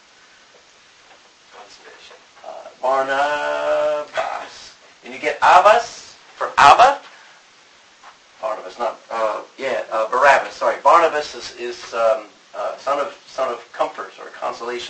Uh, Barnabas. And you get Abbas for Abba. Barnabas, not uh, yeah, uh, Barabbas. Sorry, Barnabas is, is um, uh, son of son of comfort or consolation.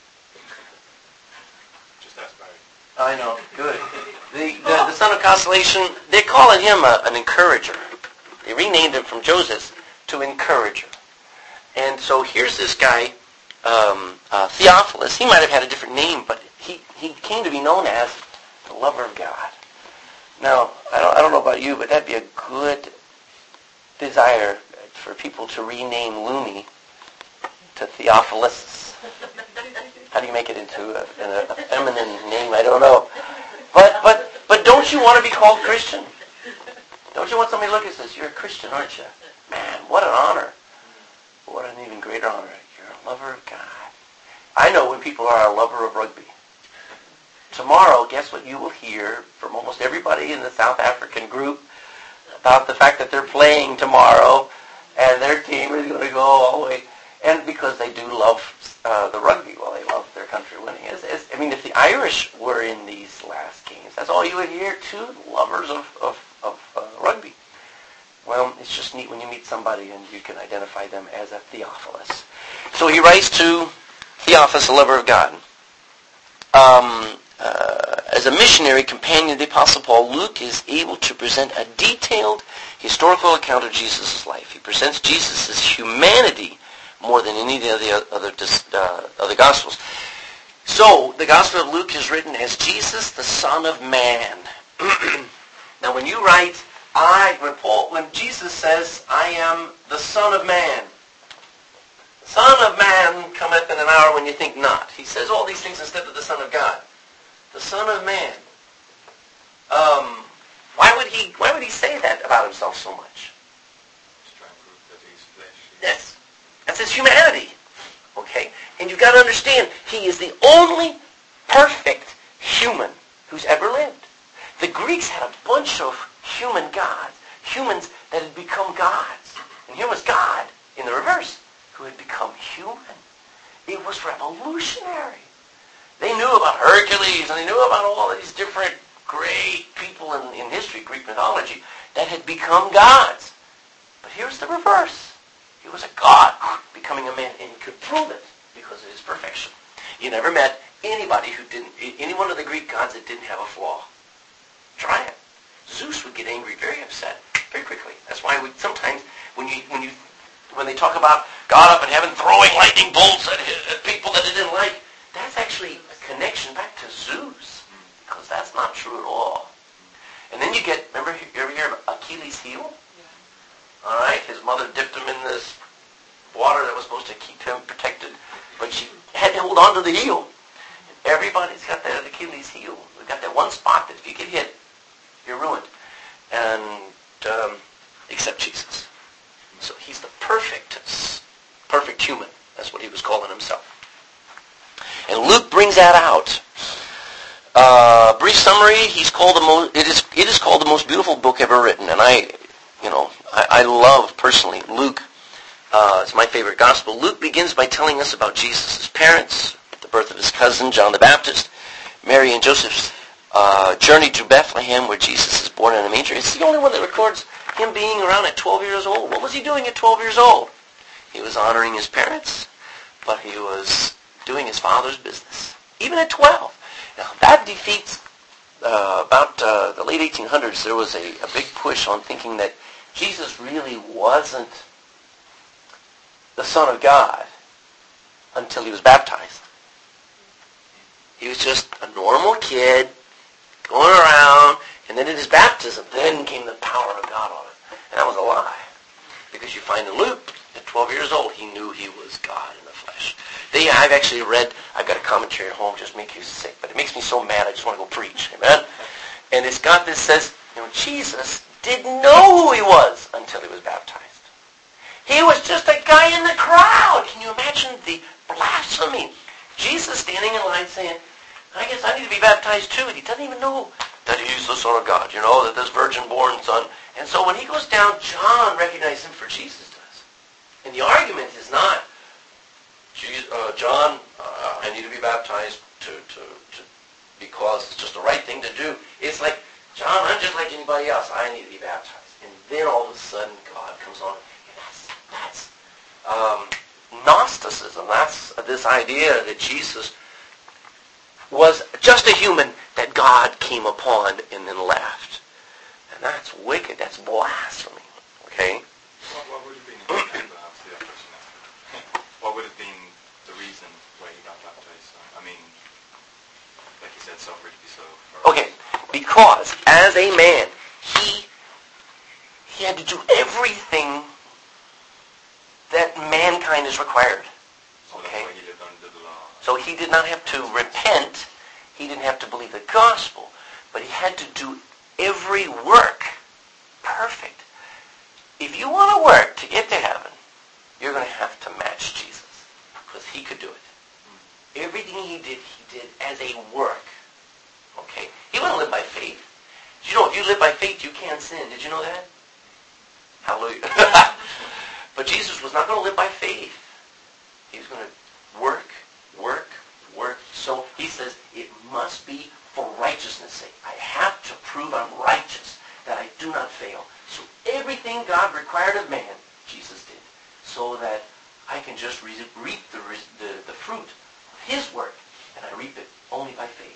Just ask Barry. I know, good. The, the the son of consolation. They're calling him a, an encourager. They renamed him from Joseph to encourager. And so here's this guy, um, uh, Theophilus. He might have had a different name, but he, he came to be known as the lover of God. Now, I don't, I don't know about you, but that'd be a good desire for people to rename Looney to Theophilus. How do you make it into a, a, a feminine name? I don't know. But but but don't you want to be called Christian? Don't you want somebody to look and says, "You're a Christian, aren't you?" Man, what an honor. What an even greater honor. You're a lover of God. I know when people are a lover of rugby. Tomorrow, guess what you will hear from almost everybody in the South African group about the fact that they're playing tomorrow and their team is going to go all the way. And because they do love uh, the rugby, well, they love their country winning. As, as, I mean, if the Irish were in these last games, that's all you would hear, two lovers of, of, of uh, rugby. Well, it's just neat when you meet somebody and you can identify them as a Theophilus. So he writes to Theophilus, a lover of God. Um, uh, as a missionary companion of the Apostle Paul, Luke is able to present a detailed historical account of Jesus' life. He presents Jesus' humanity more than any of the other, uh, other Gospels. So, the Gospel of Luke is written as Jesus, the Son of Man. Now, when you write, I, when Paul, when Jesus says, I am the Son of Man, Son of Man cometh in an hour when you think not. He says all these things instead of the Son of God. The Son of Man. Um, why would he? Why would he say that about himself so much? Just try and prove that he's flesh. Yes, that's his humanity. Okay, and you've got to understand, he is the only perfect human who's ever lived. The Greeks had a bunch of human gods, humans that had become gods, and here was God in the reverse, who had become human. It was revolutionary. They knew about Hercules, and they knew about all these different great people in, in history, Greek mythology, that had become gods. But here's the reverse. He was a god becoming a man, and he could prove it because of his perfection. You never met anybody who didn't, any one of the Greek gods that didn't have a flaw. Try it. Zeus would get angry, very upset, very quickly. That's why we sometimes, when you when you when they talk about God up in heaven throwing lightning bolts at, at people that he didn't like, that's actually a connection back to Zeus, because that's not true at all. And then you get, remember, you ever hear of Achilles' heel? Yeah. All right, his mother dipped him in this water that was supposed to keep him protected, but she had to hold on to the heel. Everybody's got that Achilles' heel. We've got that one spot that if you get hit, you're ruined. And um, except Jesus. So he's the perfect, perfect human. That's what he was calling himself. And Luke brings that out. Uh, brief summary: He's called the most. It is. It is called the most beautiful book ever written. And I, you know, I, I love personally Luke. Uh, it's my favorite gospel. Luke begins by telling us about Jesus' parents, the birth of his cousin John the Baptist, Mary and Joseph's uh, journey to Bethlehem, where Jesus is born in a manger. It's the only one that records him being around at twelve years old. What was he doing at twelve years old? He was honoring his parents, but he was doing his father's business, even at twelve. Now, that defeats, uh, about uh, the late eighteen hundreds, there was a, a big push on thinking that Jesus really wasn't the Son of God until he was baptized. He was just a normal kid going around. then at his baptism, then came the power of God on him. And that was a lie. Because you find in Luke, at twelve years old, he knew he was God in the flesh. They, I've actually read, I've got a commentary at home, just make you sick, but it makes me so mad I just want to go preach. Amen? And it's got this, says, you know, Jesus didn't know who he was until he was baptized. He was just a guy in the crowd. Can you imagine the blasphemy? Jesus standing in line saying, I guess I need to be baptized too. And he doesn't even know that he's the Son of God, you know, that this virgin-born son. And so when he goes down, John recognizes him for Jesus does. And the argument is not, Jesus, uh, John, uh, I need to be baptized to, to, to because it's just the right thing to do. It's like, John, I'm just like anybody else. I need to be baptized. And then all of a sudden, God comes on. And that's, that's um, Gnosticism. That's this idea that Jesus was just a human that God came upon and then left. And that's wicked. That's blasphemy. Okay? What, what would have been the reason, perhaps, the question after? What would have been the reason why he got baptized? I mean, like you said, suffer to be so. Okay, because as a man, he he had to do everything that mankind is required. So Okay. that's why he lived under the law. So he did not have to repent. He didn't have to believe the gospel. But he had to do every work perfect. If you want to work to get to heaven, you're going to have to match Jesus. Because he could do it. Everything he did, he did as a work. Okay? He wouldn't live by faith. Did you know if you live by faith, you can't sin? Did you know that? Hallelujah. But Jesus was not going to live by faith. He was going to work, work, work. So he says, it must be for righteousness' sake. I have to prove I'm righteous, that I do not fail. So everything God required of man, Jesus did. So that I can just re- reap the, the, the fruit of his work, and I reap it only by faith.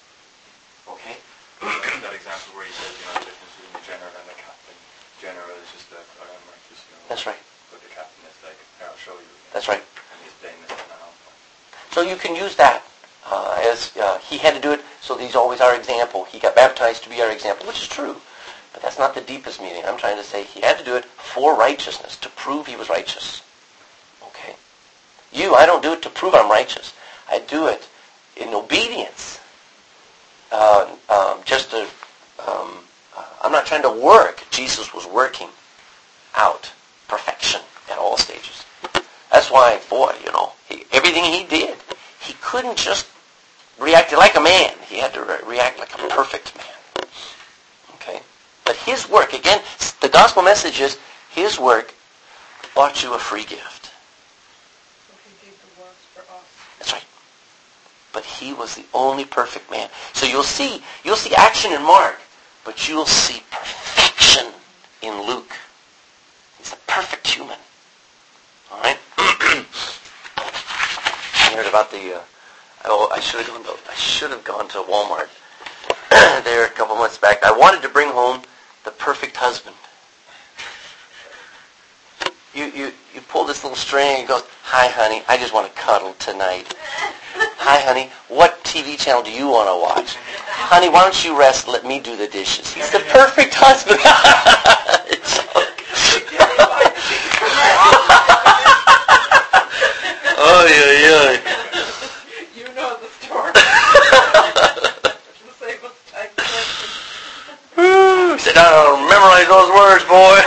Okay? That example where he says, you know, the difference between the general and the captain. General is just that I am righteous, you know. That's right. But the captain is like, I'll show you. That's right. And he's blameless now. So you can use that uh, as uh, he had to do it, so he's always our example. He got baptized to be our example, which is true. But that's not the deepest meaning. I'm trying to say he had to do it for righteousness, to prove he was righteous. Okay? You, I don't do it to prove I'm righteous. I do it in obedience. Uh, um, just to, um, uh, I'm not trying to work. Jesus was working out perfection at all stages. That's why, boy, you know, he, everything he did, he couldn't just react like a man. He had to re- react like a perfect man. Okay? But his work, again, the gospel message is, his work bought you a free gift. So he did the works for us. That's right. But he was the only perfect man. So you'll see, you'll see action in Mark, but you'll see perfection in Luke. He's a perfect human. All right. I heard about the. Uh, oh, I should have gone to. I should have gone to Walmart there a couple months back. I wanted to bring home the perfect husband. You you you pull this little string and it goes, "Hi, honey, I just want to cuddle tonight." "Hi, honey, what T V channel do you want to watch?" "Honey, why don't you rest? Let me do the dishes." He's the perfect husband. Oh yeah, yeah. You know the story. The same as time He said, "I don't memorize those words, boy."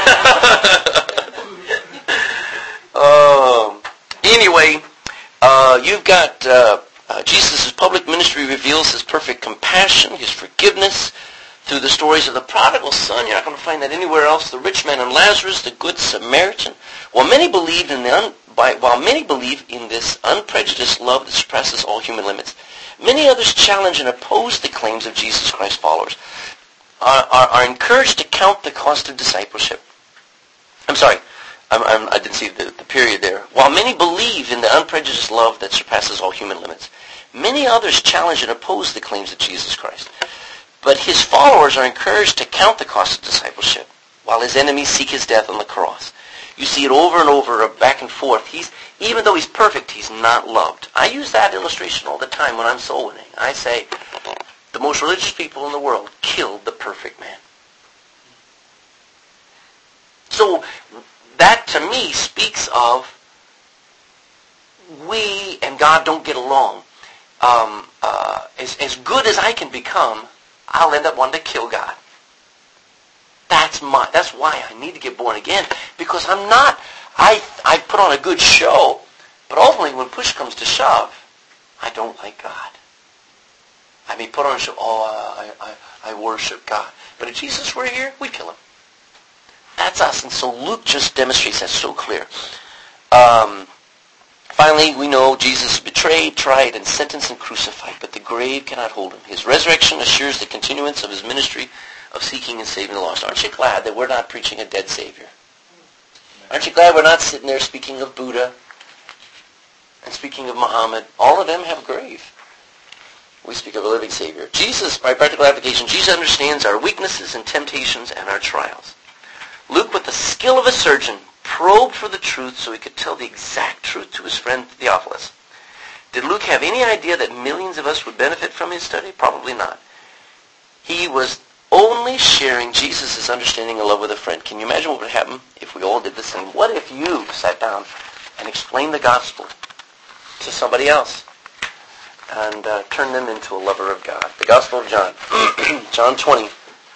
um. Anyway, uh, you've got uh, uh, Jesus' public ministry reveals his perfect compassion, his forgiveness through the stories of the prodigal son. You're not going to find that anywhere else. The rich man and Lazarus, the good Samaritan. While many believed in the un- by, while many believe in this unprejudiced love that surpasses all human limits, many others challenge and oppose the claims of Jesus Christ followers. Are, are, are encouraged to count the cost of discipleship. I'm sorry. I'm, I'm, I didn't see the, the period there. While many believe in the unprejudiced love that surpasses all human limits, many others challenge and oppose the claims of Jesus Christ. But his followers are encouraged to count the cost of discipleship, while his enemies seek his death on the cross. You see it over and over, back and forth. He's, even though he's perfect, he's not loved. I use that illustration all the time when I'm soul winning. I say, the most religious people in the world killed the perfect man. So that to me speaks of we and God don't get along. Um, uh, as, as good as I can become, I'll end up wanting to kill God. That's my. That's why I need to get born again, because I'm not. I I put on a good show, but ultimately when push comes to shove, I don't like God. I may put on a show. Oh, I I, I worship God, but if Jesus were here, we'd kill him. That's us, and so Luke just demonstrates that so clear. Um, Finally, we know Jesus is betrayed, tried, and sentenced and crucified, but the grave cannot hold him. His resurrection assures the continuance of his ministry of seeking and saving the lost. Aren't you glad that we're not preaching a dead Savior? Aren't you glad we're not sitting there speaking of Buddha and speaking of Muhammad? All of them have a grave. We speak of a living Savior. Jesus, by practical application, Jesus understands our weaknesses and temptations and our trials. Luke, with the skill of a surgeon, probed for the truth so he could tell the exact truth to his friend Theophilus. Did Luke have any idea that millions of us would benefit from his study? Probably not. He was only sharing Jesus' understanding and love with a friend. Can you imagine what would happen if we all did the same? What if you sat down and explained the gospel to somebody else and uh, turned them into a lover of God? The Gospel of John. John twenty.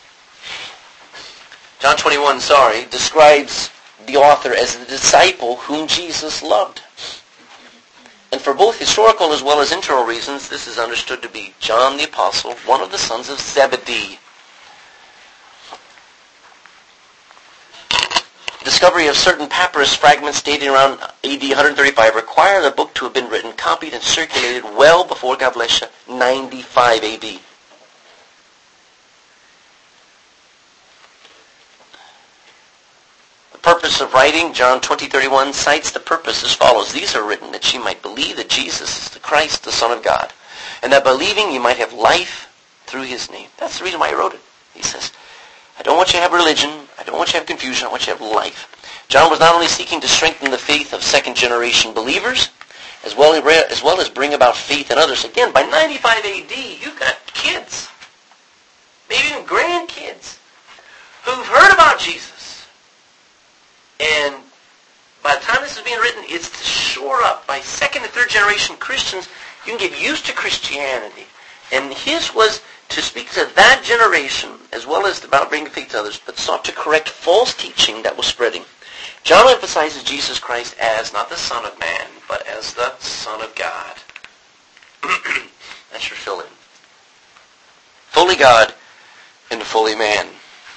John twenty-one, sorry, describes the author as the disciple whom Jesus loved. And for both historical as well as internal reasons, this is understood to be John the Apostle, one of the sons of Zebedee. Discovery of certain papyrus fragments dating around A D one thirty-five require the book to have been written, copied, and circulated well before, God bless you, ninety-five A D. Purpose of writing, John twenty thirty-one cites the purpose as follows. These are written that ye might believe that Jesus is the Christ, the Son of God, and that believing ye might have life through his name. That's the reason why he wrote it. He says, I don't want you to have religion. I don't want you to have confusion. I want you to have life. John was not only seeking to strengthen the faith of second-generation believers, as well, as well as bring about faith in others. Again, by ninety-five A D, you've got kids, maybe even grandkids, who've heard about Jesus. And by the time this is being written, it's to shore up by second and third generation Christians. You can get used to Christianity. And his was to speak to that generation as well as about bringing faith to others, but sought to correct false teaching that was spreading. John emphasizes Jesus Christ as not the Son of Man, but as the Son of God. That's your fill-in. Fully God and fully man.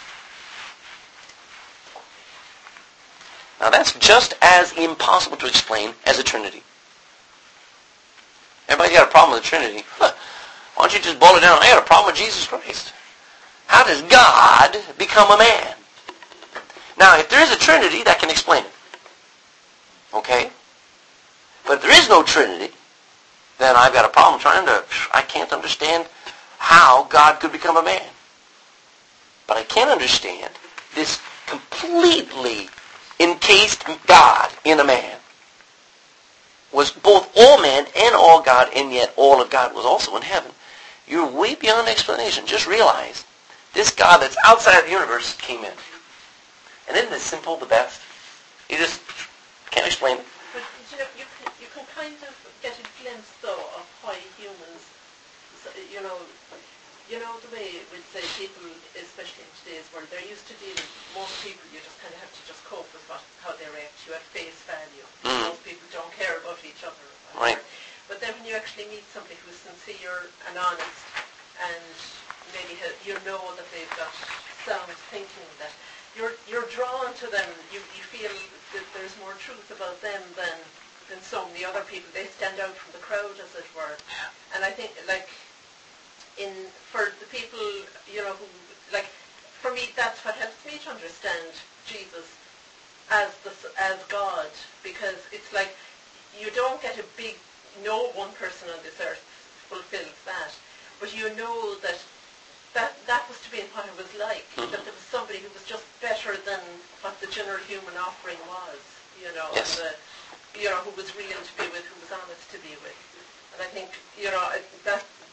Now that's just as impossible to explain as a Trinity. Everybody's got a problem with the Trinity. Huh. Why don't you just boil it down? I got a problem with Jesus Christ. How does God become a man? Now, if there is a Trinity, that can explain it. Okay? But if there is no Trinity, then I've got a problem trying to, I can't understand how God could become a man. But I can understand this completely encased God in a man was both all man and all God, and yet all of God was also in heaven. You're way beyond explanation. Just realize this God that's outside the universe came in. And isn't this simple the best? You just can't explain it. But you know, you can, you can kind of get a glimpse, though, of why humans, you know, you know the way we'd say people, especially in today's world, they're used to dealing, most people, you just kind of have to just cope with what, how they react to you at face value. Mm. Most people don't care about each other. Right. But then when you actually meet somebody who's sincere and honest, and maybe ha- you know that they've got sound thinking, that you're you're drawn to them, you, you feel that there's more truth about them than than so many other people. They stand out from the crowd, as it were. And I think, like, in for the people, you know, who, like, for me, that's what helps me to understand Jesus as the as God, because it's like you don't get a big, no one person on this earth fulfills that, but you know that that that was to be what it was like, mm-hmm. that there was somebody who was just better than what the general human offering was, you know, yes. and the, you know, who was real to be with, who was honest to be with. And I think, you know, that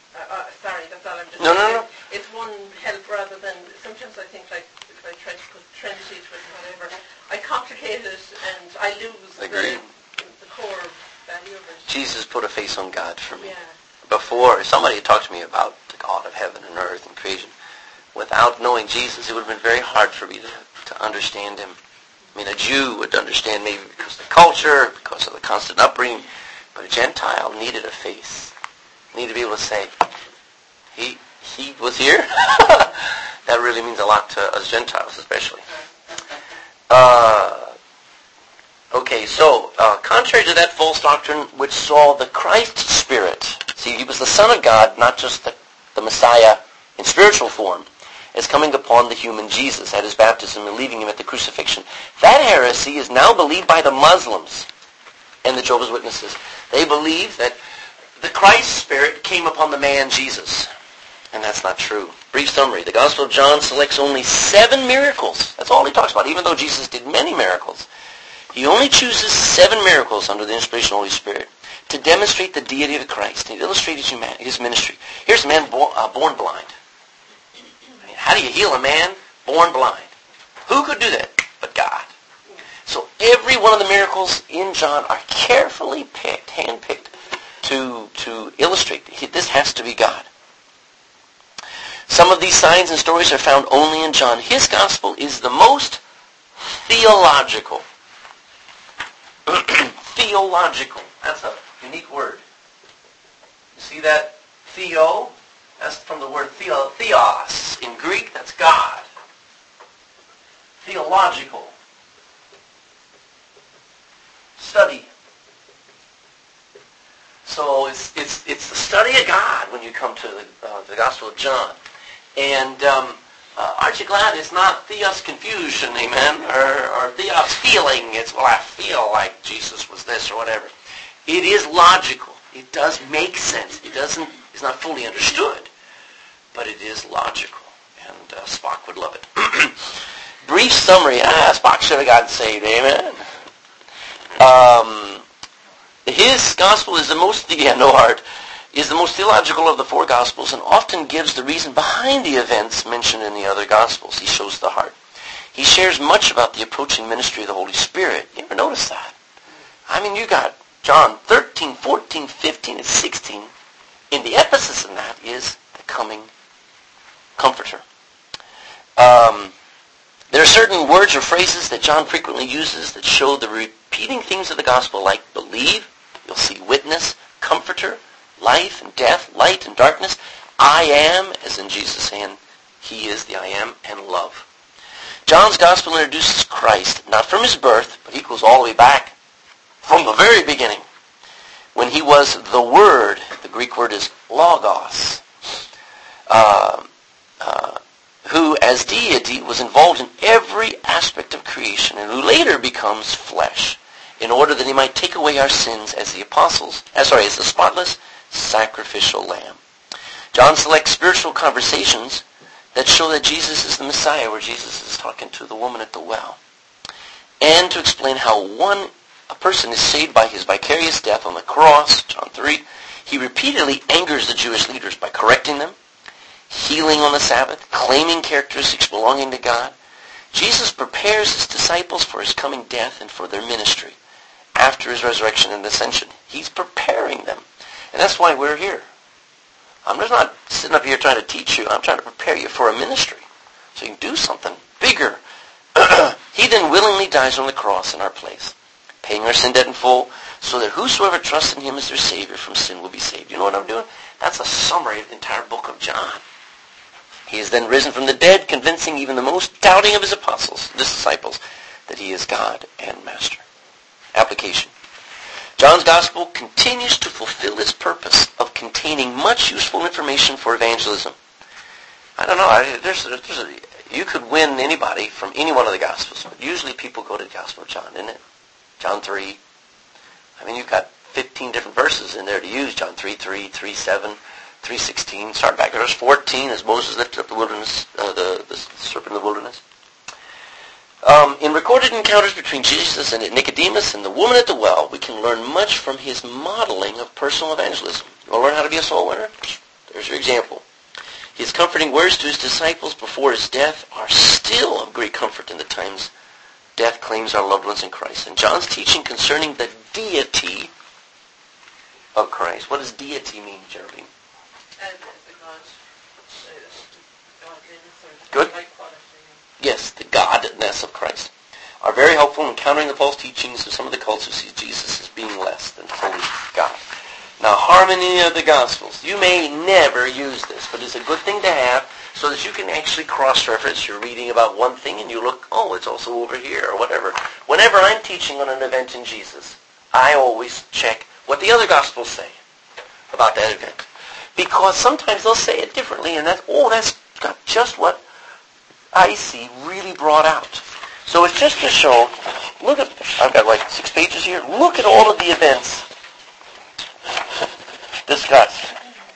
Uh, uh, sorry, that's all I'm just No, no, saying. no. It's one help rather than, sometimes I think like, if I try to put Trinity to it and whatever, I complicate it and I lose the, Agreed. the core value of it. Jesus put a face on God for me. Yeah. Before, if somebody had talked to me about the God of heaven and earth and creation, without knowing Jesus, it would have been very hard for me to, to understand him. I mean, a Jew would understand maybe because of the culture, because of the constant upbringing, but a Gentile needed a face. Needed to be able to say, he he was here? That really means a lot to us Gentiles, especially. Uh, okay, so, uh, contrary to that false doctrine which saw the Christ Spirit, see, he was the Son of God, not just the, the Messiah in spiritual form, as coming upon the human Jesus at his baptism and leaving him at the crucifixion. That heresy is now believed by the Muslims and the Jehovah's Witnesses. They believe that the Christ Spirit came upon the man Jesus. And that's not true. Brief summary. The Gospel of John selects only seven miracles. That's all he talks about, even though Jesus did many miracles. He only chooses seven miracles under the inspiration of the Holy Spirit to demonstrate the deity of Christ and illustrate his, humanity, his ministry. Here's a man born, uh, born blind. I mean, how do you heal a man born blind? Who could do that but God? So every one of the miracles in John are carefully picked, hand-picked, to, to illustrate this has to be God. Some of these signs and stories are found only in John. His gospel is the most theological. Theological. That's a unique word. You see that? Theo, that's from the word theo, theos. In Greek, that's God. Theological. Study. So it's it's it's the study of God when you come to the, uh, the Gospel of John. And um, uh, aren't you glad it's not theos confusion, amen, or, or theos feeling. It's, well, I feel like Jesus was this or whatever. It is logical. It does make sense. It doesn't. It's not fully understood, but it is logical. And uh, Spock would love it. Brief summary. Ah, Spock should have gotten saved, amen. Um, his gospel is the most, yeah, no heart, is the most theological of the four Gospels and often gives the reason behind the events mentioned in the other Gospels. He shows the heart. He shares much about the approaching ministry of the Holy Spirit. You ever notice that? I mean, you got John thirteen, fourteen, fifteen, and sixteen. And the emphasis in that is the coming Comforter. Um, there are certain words or phrases that John frequently uses that show the repeating themes of the Gospel, like believe, you'll see witness, comforter, life and death, light and darkness, I am, as in Jesus saying, he is the I am, and love. John's Gospel introduces Christ, not from his birth, but he goes all the way back from the very beginning, when he was the Word. The Greek word is logos, uh, uh, who as deity was involved in every aspect of creation, and who later becomes flesh, in order that he might take away our sins as the apostles, uh, sorry, as the spotless sacrificial lamb. John selects spiritual conversations that show that Jesus is the Messiah, where Jesus is talking to the woman at the well, and to explain how one a person is saved by his vicarious death on the cross, John three. He repeatedly angers the Jewish leaders by correcting them, healing on the Sabbath, claiming characteristics belonging to God. Jesus prepares his disciples for his coming death and for their ministry after his resurrection and ascension. He's preparing them. And that's why we're here. I'm just not sitting up here trying to teach you. I'm trying to prepare you for a ministry so you can do something bigger. He then willingly dies on the cross in our place, paying our sin debt in full, so that whosoever trusts in him as their Savior from sin will be saved. You know what I'm doing? That's a summary of the entire book of John. He is then risen from the dead, convincing even the most doubting of his apostles, his disciples, that he is God and Master. Application. John's Gospel continues to fulfill its purpose of containing much useful information for evangelism. I don't know, I, there's, there's a, you could win anybody from any one of the Gospels, but usually people go to the Gospel of John, isn't it? John three. I mean, you've got fifteen different verses in there to use. John three, three, three, seven, three, sixteen. Start back at verse fourteen, as Moses lifted up the wilderness, uh, the, the serpent in the wilderness. Um, in recorded encounters between Jesus and Nicodemus and the woman at the well, we can learn much from his modeling of personal evangelism. You want to learn how to be a soul winner? There's your example. His comforting words to his disciples before his death are still of great comfort in the times death claims our loved ones in Christ. And John's teaching concerning the deity of Christ. What does deity mean, Geraldine? And the God, the godliness or the Good. godlike quality. Yes, the godness of Christ, are very helpful in countering the false teachings of some of the cults who see Jesus as being less than fully God. Now, harmony of the Gospels. You may never use this, but it's a good thing to have so that you can actually cross-reference. You're reading about one thing and you look, oh, it's also over here, or whatever. Whenever I'm teaching on an event in Jesus, I always check what the other Gospels say about that event. Because sometimes they'll say it differently, and that's, oh, that's got just what I see really brought out. So it's just to show, look at, I've got like six pages here, look at all of the events discussed.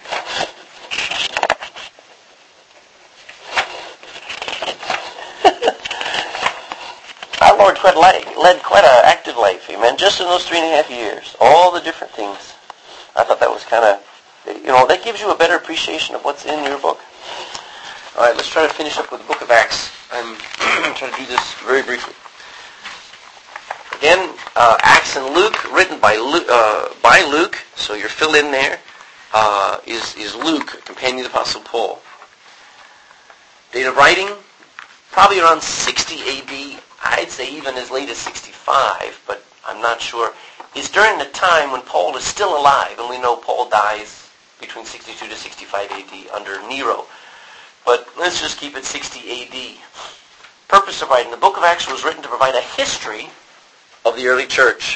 Our Lord quite led quite an active life, amen, just in those three and a half years. All the different things. I thought that was kind of, you know, that gives you a better appreciation of what's in your book. All right, let's try to finish up with the book of Acts. I'm trying to do this very briefly. Again, uh, Acts and Luke, written by Luke, uh, by Luke, so you're filled in there, uh, is, is Luke, a companion of the Apostle Paul. Date of writing, probably around sixty A D, I'd say even as late as sixty-five, but I'm not sure. Is during the time when Paul is still alive, and we know Paul dies between sixty-two to sixty-five A D under Nero. But let's just keep it sixty A D. Purpose of writing. The book of Acts was written to provide a history of the early church.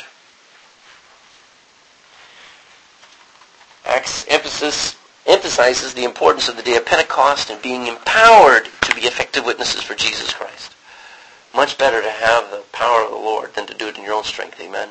Acts emphasis, emphasizes the importance of the day of Pentecost and being empowered to be effective witnesses for Jesus Christ. Much better to have the power of the Lord than to do it in your own strength. Amen.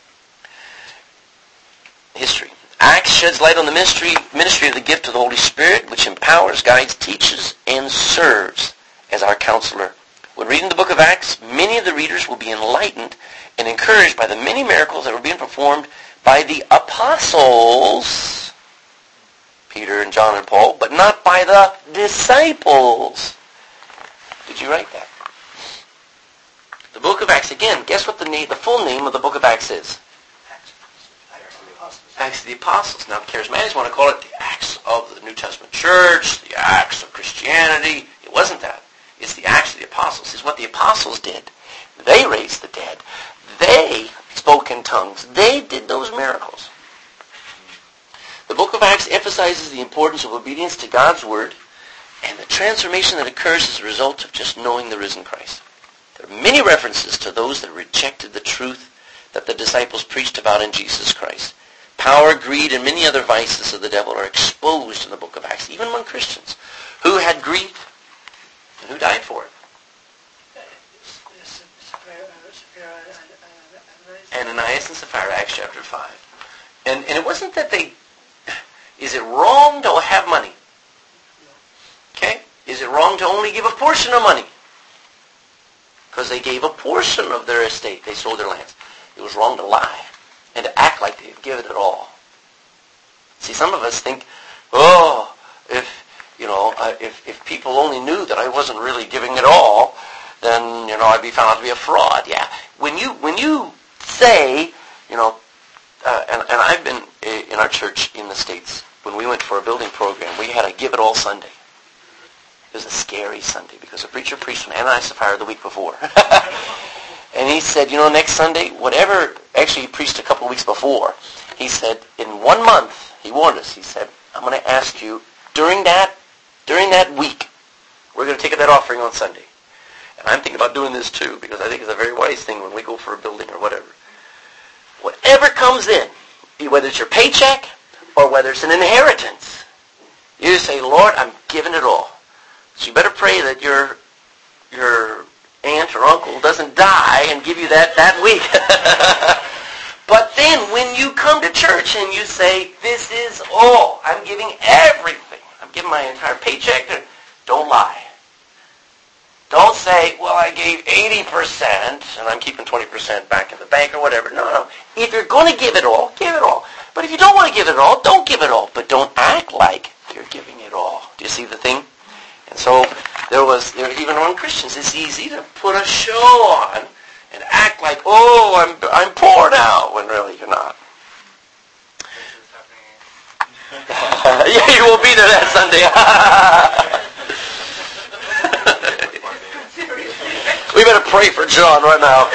History. Acts sheds light on the ministry, ministry of the gift of the Holy Spirit, which empowers, guides, teaches, and serves as our counselor. When reading the book of Acts, many of the readers will be enlightened and encouraged by the many miracles that were being performed by the apostles, Peter and John and Paul, but not by the disciples. Did you write that? The book of Acts, again, guess what the name, the full name of the book of Acts is? Acts of the Apostles. Now, the Charismatics want to call it the Acts of the New Testament Church, the Acts of Christianity. It wasn't that. It's the Acts of the Apostles. It's what the Apostles did. They raised the dead. They spoke in tongues. They did those miracles. The book of Acts emphasizes the importance of obedience to God's Word and the transformation that occurs as a result of just knowing the risen Christ. There are many references to those that rejected the truth that the disciples preached about in Jesus Christ. Power, greed, and many other vices of the devil are exposed in the book of Acts, even among Christians. Who had greed and who died for it? Ananias and Sapphira, Acts chapter five. And, and it wasn't that they... Is it wrong to have money? Okay? Is it wrong to only give a portion of money? Because they gave a portion of their estate. They sold their lands. It was wrong to lie and to act like they'd given it all. See, some of us think, oh, if, you know, uh, if, if people only knew that I wasn't really giving it all, then, you know, I'd be found out to be a fraud. Yeah. When you, when you say, you know, uh, and, and I've been in our church in the States, when we went for a building program, we had a Give It All Sunday. It was a scary Sunday because the preacher preached from Ananias and Sapphira the week before. And he said, you know, next Sunday, whatever, actually he preached a couple of weeks before, he said, in one month, he warned us, he said, I'm going to ask you, during that, during that week, we're going to take that offering on Sunday. And I'm thinking about doing this too, because I think it's a very wise thing when we go for a building or whatever. Whatever comes in, whether it's your paycheck or whether it's an inheritance, you say, Lord, I'm giving it all. So you better pray that your your aunt or uncle doesn't die and give you that that week. But then when you come to church and you say, this is all, I'm giving everything, I'm giving my entire paycheck, don't lie. Don't say, well, I gave eighty percent and I'm keeping twenty percent back in the bank or whatever. No, no. If you're going to give it all, give it all. But if you don't want to give it all, don't give it all. But don't act like you're giving it all. Do you see the thing? And so there was, there, even among Christians, it's easy to put a show on and act like, oh, I'm I'm poor now, when really you're not. Yeah, you will be there that Sunday. We better pray for John right now.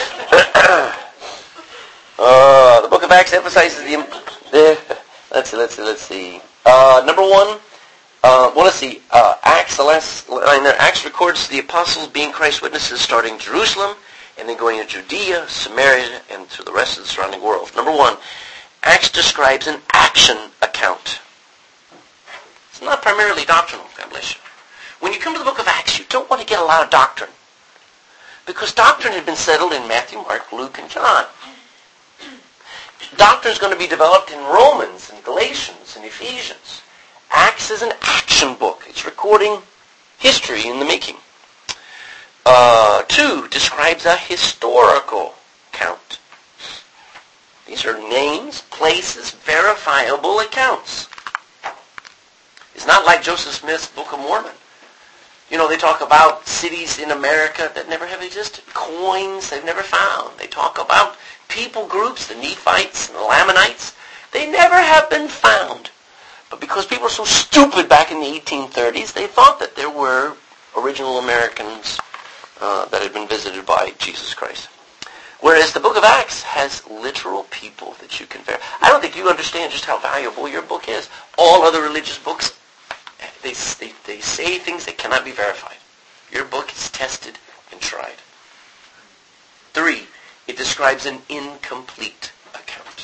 uh, the book of Acts emphasizes the... the let's see, let's see, let's see. Uh, number one, uh, well, let's see. Uh, Acts, the last line there, Acts records the apostles being Christ's witnesses starting in Jerusalem and then going to Judea, Samaria, and to the rest of the surrounding world. Number one, Acts describes an action account. It's not primarily doctrinal, God bless you. When you come to the book of Acts, you don't want to get a lot of doctrine. Because doctrine had been settled in Matthew, Mark, Luke, and John. Doctrine is going to be developed in Romans and Galatians and Ephesians. Acts is an action book. It's recording history in the making. Uh, two, describes a historical account. These are names, places, verifiable accounts. It's not like Joseph Smith's Book of Mormon. You know, they talk about cities in America that never have existed, coins they've never found. They talk about people groups, the Nephites and the Lamanites. They never have been found. But because people were so stupid back in the eighteen thirties, they thought that there were original Americans uh, that had been visited by Jesus Christ. Whereas the book of Acts has literal people that you can verify. I don't think you understand just how valuable your book is. All other religious books, They, they, they say things that cannot be verified. Your book is tested and tried. Three, it describes an incomplete account.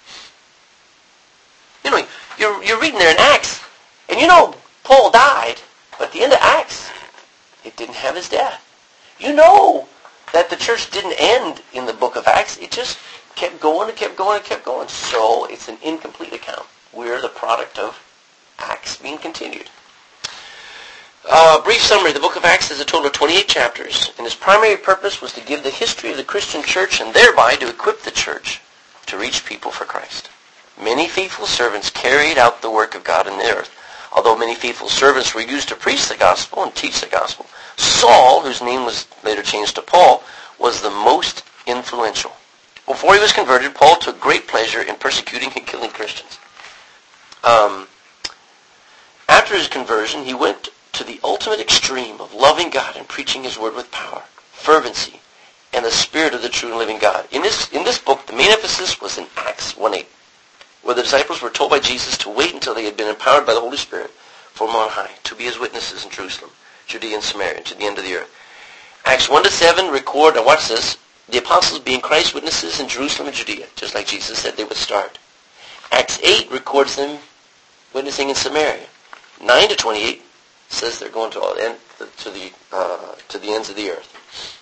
You know, you're, you're reading there in Acts, and you know Paul died, but at the end of Acts, it didn't have his death. You know that the church didn't end in the book of Acts. It just kept going and kept going and kept going. So it's an incomplete account. We're the product of Acts being continued. Uh, brief summary. The book of Acts has a total of twenty-eight chapters, and its primary purpose was to give the history of the Christian church and thereby to equip the church to reach people for Christ. Many faithful servants carried out the work of God in the earth. Although many faithful servants were used to preach the gospel and teach the gospel, Saul, whose name was later changed to Paul, was the most influential. Before he was converted, Paul took great pleasure in persecuting and killing Christians. Um, after his conversion, he went to the ultimate extreme of loving God and preaching his word with power, fervency, and the spirit of the true and living God. In this, in this book, the main emphasis was in Acts one eight, where the disciples were told by Jesus to wait until they had been empowered by the Holy Spirit from on high, to be his witnesses in Jerusalem, Judea and Samaria, and to the end of the earth. Acts one to seven record, now watch this, the apostles being Christ's witnesses in Jerusalem and Judea, just like Jesus said they would start. Acts eight records them witnessing in Samaria. nine to twenty-eight says they're going to all end, to the uh, to the ends of the earth.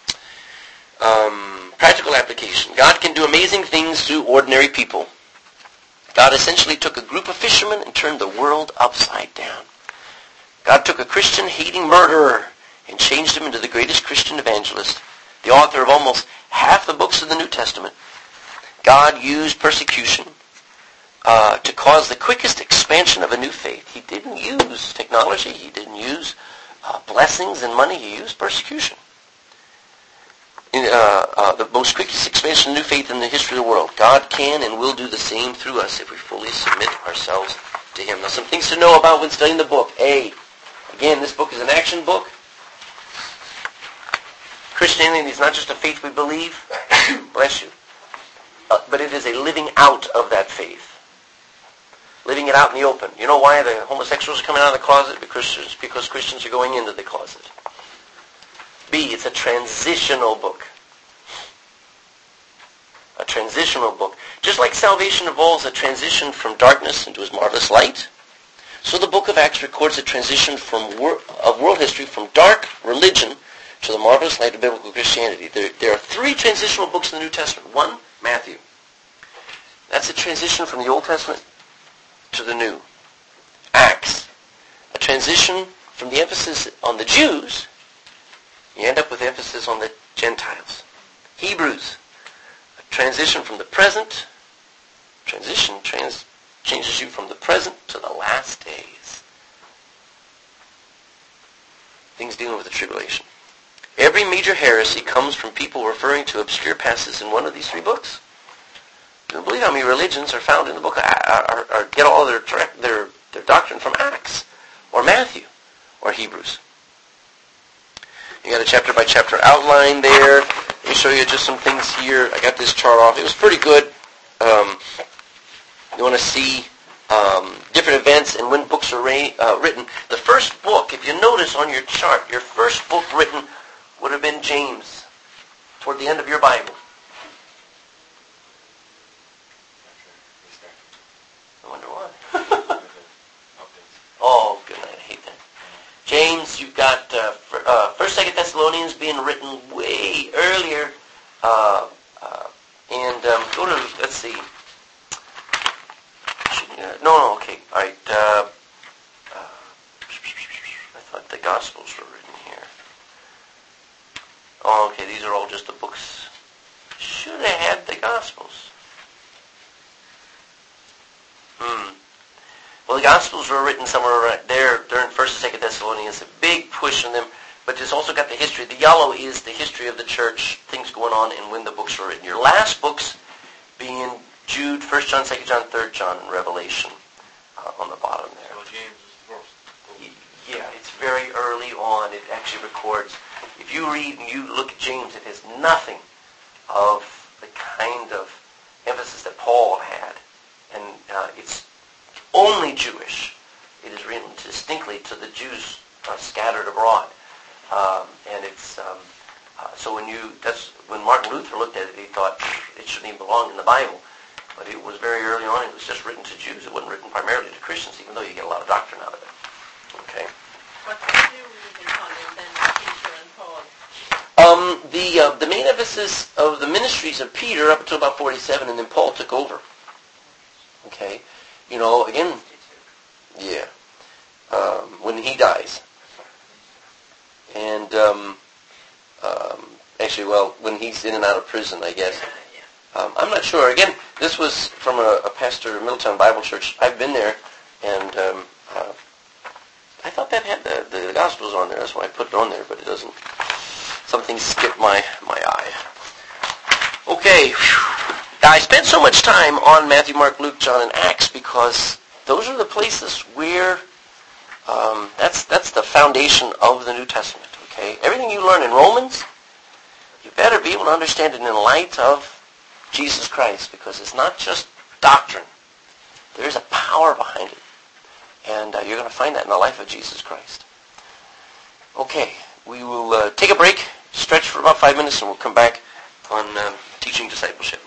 Um, practical application. God can do amazing things through ordinary people. God essentially took a group of fishermen and turned the world upside down. God took a Christian-hating murderer and changed him into the greatest Christian evangelist, the author of almost half the books of the New Testament. God used persecution Uh, to cause the quickest expansion of a new faith. He didn't use technology. He didn't use uh, blessings and money. He used persecution. In, uh, uh, the most quickest expansion of new faith in the history of the world. God can and will do the same through us if we fully submit ourselves to him. Now, some things to know about when studying the book. A, again, this book is an action book. Christianity is not just a faith we believe. Bless you. Uh, but it is a living out of that faith. Living it out in the open. You know why the homosexuals are coming out of the closet? Because, because Christians are going into the closet. B, it's a transitional book. A transitional book. Just like salvation involves a transition from darkness into his marvelous light, so the book of Acts records a transition from wor- of world history from dark religion to the marvelous light of biblical Christianity. There, there are three transitional books in the New Testament. One, Matthew. That's a transition from the Old Testament to the New. Acts, a transition from the emphasis on the Jews, you end up with emphasis on the Gentiles. Hebrews, a transition from the present, transition trans, changes you from the present to the last days. things dealing with the tribulation. Every major heresy comes from people referring to obscure passages in one of these three books. You don't believe how many religions are found in the book, or, or get all their, their their doctrine from Acts, or Matthew, or Hebrews. You got a chapter by chapter outline there. Let me show you just some things here. I got this chart off. It was pretty good. Um, you want to see um, different events and when books are ra- uh, written. The first book, if you notice on your chart, your first book written would have been James, toward the end of your Bible. I wonder why. Oh, good night. I hate that. James, you've got uh, for, uh, First, Second Thessalonians being written way earlier, uh, uh, and um, go to let's see. No, no, okay, all right. Uh, uh, I thought the Gospels were written here. Oh, okay, these are all just the books. Should have had the Gospels. Hmm. Well, the Gospels were written somewhere right there during First and Second Thessalonians. A big push on them, but it's also got the history. The yellow is the history of the church, things going on, and when the books were written. Your last books being Jude, First John, Second John, Third John, and Revelation uh, on the bottom there. So James is the first. Yeah, it's very early on. It actually records. If you read and you look at James, it has nothing of the kind of emphasis that Paul had. And uh, it's only Jewish. It is written distinctly to the Jews uh, scattered abroad. Um, and it's, um, uh, so when you, that's, when Martin Luther looked at it, he thought it shouldn't even belong in the Bible. But it was very early on, it was just written to Jews. It wasn't written primarily to Christians, even though you get a lot of doctrine out of it. Okay. What do you do with the Colin then, Peter and Paul? Um, the uh, the main emphasis of the ministries of Peter up until about forty-seven, and then Paul took over. Okay, you know, again, yeah, um, when he dies, and um, um, actually, well, when he's in and out of prison, I guess. Um, I'm not sure. Again, this was from a, a pastor of Middletown Bible Church. I've been there, and um, uh, I thought that had the, the Gospels on there. That's why I put it on there, but it doesn't. Something skipped my, my eye. Okay. Now, I spent so much time on Matthew, Mark, Luke, John, and Acts because those are the places where um, that's that's the foundation of the New Testament. Okay, everything you learn in Romans, you better be able to understand it in light of Jesus Christ, because it's not just doctrine. There's a power behind it, and uh, you're going to find that in the life of Jesus Christ. Okay, we will uh, take a break, stretch for about five minutes, and we'll come back on uh, teaching discipleship.